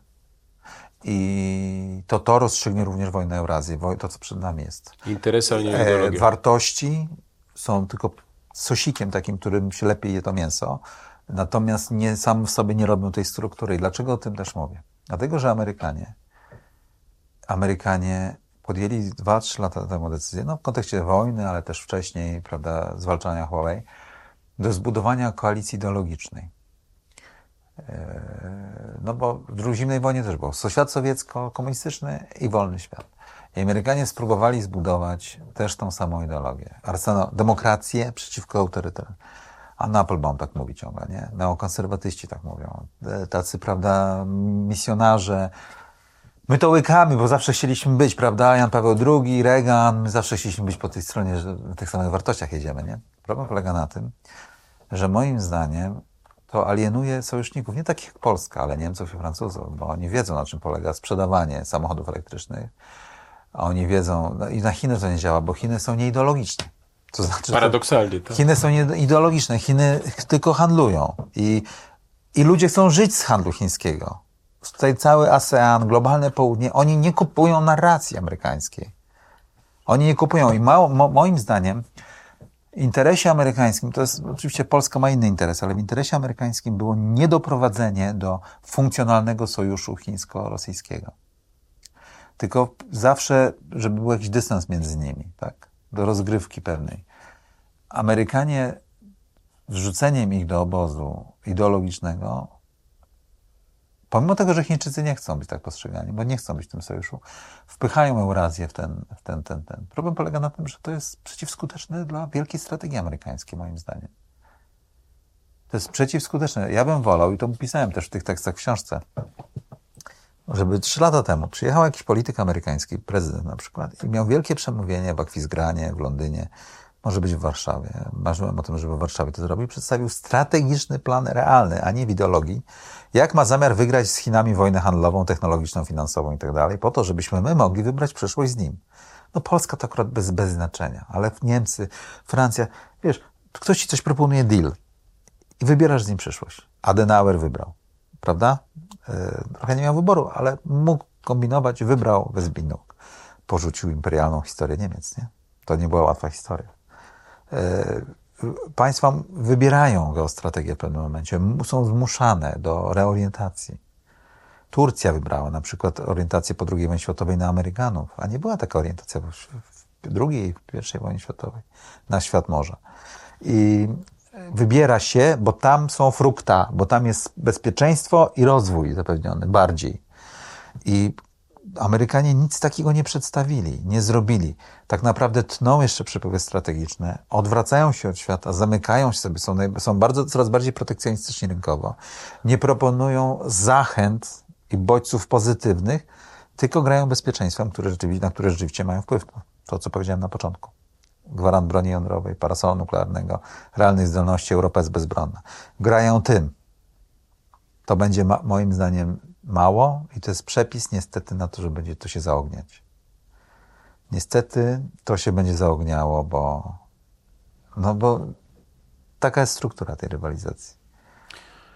I to rozstrzygnie również wojnę Eurazji, to co przed nami jest. Interesy, ale nie ideologia. Wartości są tylko sosikiem takim, którym się lepiej je to mięso, natomiast sam w sobie nie robią tej struktury. I dlaczego o tym też mówię? Dlatego, że Amerykanie podjęli 2-3 lata temu decyzję, w kontekście wojny, ale też wcześniej, prawda, zwalczania Huawei, do zbudowania koalicji ideologicznej. Bo w zimnej wojnie też było świat sowiecko-komunistyczny i wolny świat. I Amerykanie spróbowali zbudować też tą samą ideologię. Demokrację przeciwko autorytaryzmowi. A Applebaum tak mówi ciągle, nie? Neokonserwatyści tak mówią. Tacy, prawda, misjonarze. My to łykamy, bo zawsze chcieliśmy być, prawda? Jan Paweł II, Reagan, my zawsze chcieliśmy być po tej stronie, że w tych samych wartościach jedziemy, nie? Problem polega na tym, że moim zdaniem to alienuje sojuszników, nie takich jak Polska, ale Niemców i Francuzów, bo oni wiedzą, na czym polega sprzedawanie samochodów elektrycznych. A oni wiedzą, i na Chiny to nie działa, bo Chiny są nieideologiczne. To znaczy, paradoksalnie. Tak? Chiny są nieideologiczne, Chiny tylko handlują. I ludzie chcą żyć z handlu chińskiego. Tutaj cały ASEAN, globalne południe, oni nie kupują narracji amerykańskiej. Oni nie kupują. I moim zdaniem w interesie amerykańskim, to jest, oczywiście Polska ma inny interes, ale w interesie amerykańskim było niedoprowadzenie do funkcjonalnego sojuszu chińsko-rosyjskiego. Tylko zawsze, żeby był jakiś dystans między nimi, tak? Do rozgrywki pewnej. Amerykanie wrzuceniem ich do obozu ideologicznego, pomimo tego, że Chińczycy nie chcą być tak postrzegani, bo nie chcą być w tym sojuszu, wpychają Eurazję w ten. Problem polega na tym, że to jest przeciwskuteczne dla wielkiej strategii amerykańskiej, moim zdaniem. To jest przeciwskuteczne. Ja bym wolał, i to pisałem też w tych tekstach w książce, żeby 3 lata temu przyjechał jakiś polityk amerykański, prezydent na przykład, i miał wielkie przemówienie w Akwizgranie, w Londynie, może być w Warszawie. Marzyłem o tym, żeby w Warszawie to zrobił. Przedstawił strategiczny plan realny, a nie w ideologii, jak ma zamiar wygrać z Chinami wojnę handlową, technologiczną, finansową i tak dalej, po to, żebyśmy my mogli wybrać przyszłość z nim. Polska to akurat bez znaczenia, ale Niemcy, Francja, wiesz, ktoś ci coś proponuje deal i wybierasz z nim przyszłość. Adenauer wybrał, prawda? Trochę nie miał wyboru, ale mógł kombinować, wybrał Wesbinuk. Porzucił imperialną historię Niemiec, nie? To nie była łatwa historia. Państwa wybierają geostrategię w pewnym momencie, są zmuszane do reorientacji. Turcja wybrała na przykład orientację po II wojnie światowej na Amerykanów, a nie była taka orientacja w II i w I wojnie światowej na świat morza. I wybiera się, bo tam są frukta, bo tam jest bezpieczeństwo i rozwój zapewniony bardziej. I Amerykanie nic takiego nie przedstawili, nie zrobili. Tak naprawdę tną jeszcze przepływy strategiczne, odwracają się od świata, zamykają się sobie, są coraz bardziej protekcjonistyczni rynkowo, nie proponują zachęt i bodźców pozytywnych, tylko grają bezpieczeństwem, na które rzeczywiście mają wpływ. To, co powiedziałem na początku. Gwarant broni jądrowej, parasolu nuklearnego, realnej zdolności, Europa jest bezbronna. Grają tym. To będzie moim zdaniem mało i to jest przepis niestety na to, że będzie to się zaogniać. Niestety to się będzie zaogniało, bo taka jest struktura tej rywalizacji.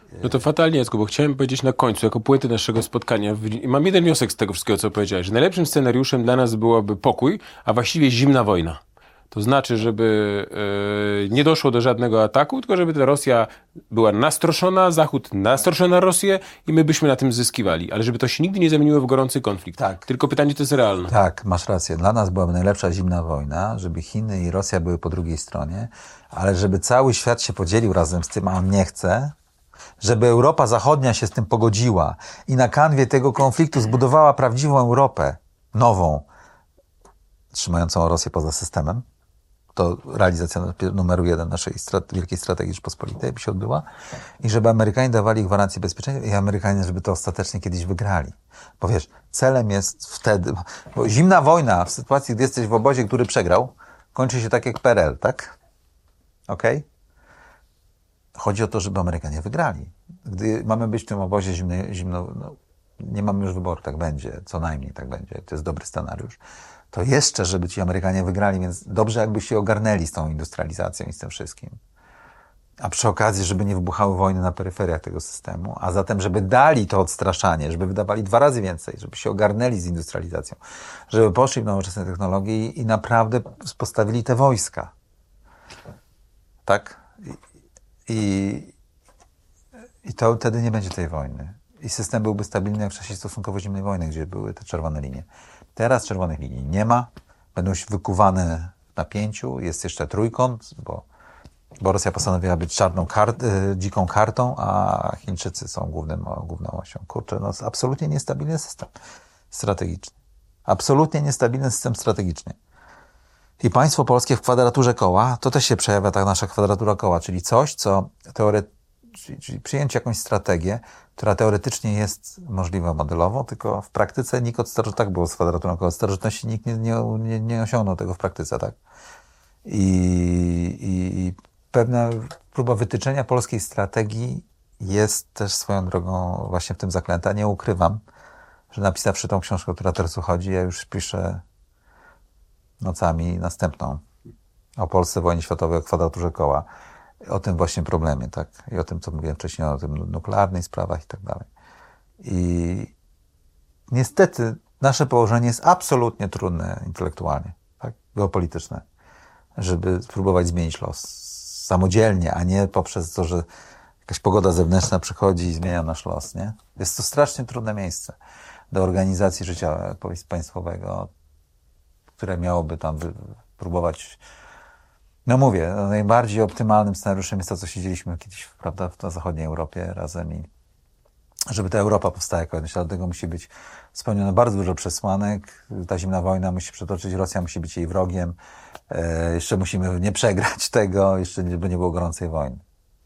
No to fatalnie, Jacku, bo chciałem powiedzieć na końcu, jako puentę naszego spotkania, i mam jeden wniosek z tego wszystkiego, co powiedziałeś, że najlepszym scenariuszem dla nas byłoby pokój, a właściwie zimna wojna. To znaczy, żeby nie doszło do żadnego ataku, tylko żeby ta Rosja była nastroszona, Zachód nastroszony na Rosję i my byśmy na tym zyskiwali. Ale żeby to się nigdy nie zamieniło w gorący konflikt. Tak. Tylko pytanie, to jest realne. Tak, masz rację. Dla nas byłaby najlepsza zimna wojna, żeby Chiny i Rosja były po drugiej stronie, ale żeby cały świat się podzielił razem z tym, a on nie chce, żeby Europa Zachodnia się z tym pogodziła i na kanwie tego konfliktu zbudowała prawdziwą Europę, nową, trzymającą Rosję poza systemem. To realizacja numeru 1 naszej wielkiej strategii Rzeczpospolitej by się odbyła i żeby Amerykanie dawali gwarancję bezpieczeństwa i Amerykanie, żeby to ostatecznie kiedyś wygrali. Bo wiesz, celem jest wtedy, bo zimna wojna w sytuacji, gdy jesteś w obozie, który przegrał, kończy się tak jak PRL, tak? Okej? Chodzi o to, żeby Amerykanie wygrali. Gdy mamy być w tym obozie nie mamy już wyboru, tak będzie, co najmniej tak będzie, to jest dobry scenariusz, to jeszcze, żeby ci Amerykanie wygrali, więc dobrze jakby się ogarnęli z tą industrializacją i z tym wszystkim. A przy okazji, żeby nie wybuchały wojny na peryferiach tego systemu, a zatem, żeby dali to odstraszanie, żeby wydawali 2 razy więcej, żeby się ogarnęli z industrializacją, żeby poszli w nowoczesne technologie i naprawdę postawili te wojska. Tak? I to wtedy nie będzie tej wojny. I system byłby stabilny jak w czasie stosunkowo zimnej wojny, gdzie były te czerwone linie. Teraz czerwonych linii nie ma. Będą się wykuwane w napięciu. Jest jeszcze trójkąt, bo Rosja postanowiła być dziką kartą, a Chińczycy są główną osią. Kurczę, no absolutnie niestabilny system strategiczny. Absolutnie niestabilny system strategiczny. I państwo polskie w kwadraturze koła, to też się przejawia ta nasza kwadratura koła, czyli coś, co czyli przyjąć jakąś strategię, która teoretycznie jest możliwa modelowo, tylko w praktyce nikt od starożytności, tak było z kwadraturą koła, od starożytności nikt nie osiągnął tego w praktyce, tak? I pewna próba wytyczenia polskiej strategii jest też swoją drogą właśnie w tym zaklęta. Nie ukrywam, że napisawszy tą książkę, która teraz uchodzi, ja już piszę nocami następną o Polsce, wojnie światowej, o kwadraturze koła. O tym właśnie problemie, tak? I o tym, co mówiłem wcześniej, o tym nuklearnych sprawach i tak dalej. I niestety nasze położenie jest absolutnie trudne intelektualnie, tak? Geopolityczne, żeby spróbować zmienić los samodzielnie, a nie poprzez to, że jakaś pogoda zewnętrzna przychodzi i zmienia nasz los, nie? Jest to strasznie trudne miejsce do organizacji życia państwowego, które miałoby tam próbować. No mówię, najbardziej optymalnym scenariuszem jest to, co siedzieliśmy kiedyś, prawda, w zachodniej Europie razem i żeby ta Europa powstała jako jedność, dlatego musi być spełnione bardzo dużo przesłanek. Ta zimna wojna musi przetoczyć, Rosja musi być jej wrogiem, jeszcze musimy nie przegrać tego, jeszcze żeby nie było gorącej wojny.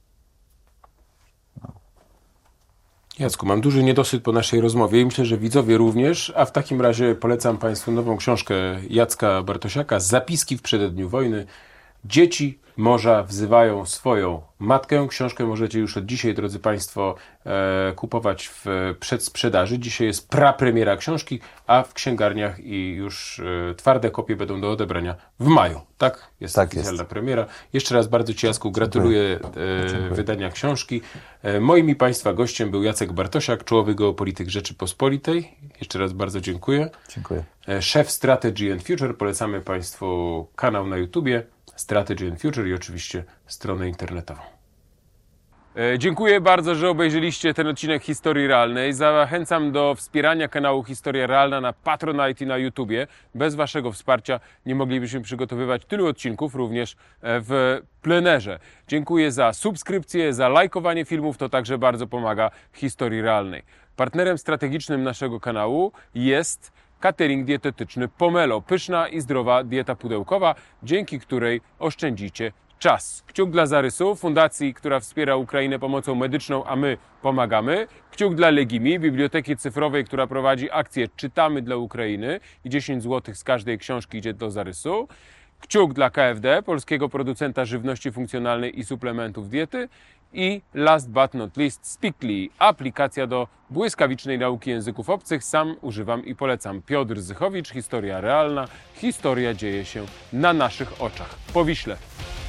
Jacku, mam duży niedosyt po naszej rozmowie i myślę, że widzowie również, a w takim razie polecam Państwu nową książkę Jacka Bartosiaka, Zapiski w przededniu wojny. Dzieci morza wzywają swoją matkę. Książkę możecie już od dzisiaj, drodzy Państwo, kupować w przedsprzedaży. Dzisiaj jest prapremiera książki, a w księgarniach i już twarde kopie będą do odebrania w maju. Tak? Jest Tak oficjalna jest. premiera. Jeszcze raz bardzo Ci, Jacku, gratuluję wydania książki. Moim i Państwa gościem był Jacek Bartosiak, czołowy geopolityk Rzeczypospolitej. Jeszcze raz bardzo dziękuję. Dziękuję. Szef Strategy and Future. Polecamy Państwu kanał na YouTubie Strategy and Future i oczywiście stronę internetową. Dziękuję bardzo, że obejrzeliście ten odcinek Historii Realnej. Zachęcam do wspierania kanału Historia Realna na Patronite i na YouTubie. Bez Waszego wsparcia nie moglibyśmy przygotowywać tylu odcinków również w plenerze. Dziękuję za subskrypcję, za lajkowanie filmów, to także bardzo pomaga w Historii Realnej. Partnerem strategicznym naszego kanału jest catering dietetyczny Pomelo. Pyszna i zdrowa dieta pudełkowa, dzięki której oszczędzicie czas. Kciuk dla Zarysu, fundacji, która wspiera Ukrainę pomocą medyczną, a my pomagamy. Kciuk dla Legimi, biblioteki cyfrowej, która prowadzi akcję Czytamy dla Ukrainy i 10 zł z każdej książki idzie do Zarysu. Kciuk dla KFD, polskiego producenta żywności funkcjonalnej i suplementów diety. I last but not least Speakly, aplikacja do błyskawicznej nauki języków obcych. Sam używam i polecam. Piotr Zychowicz, Historia Realna. Historia dzieje się na naszych oczach. Po Wiśle.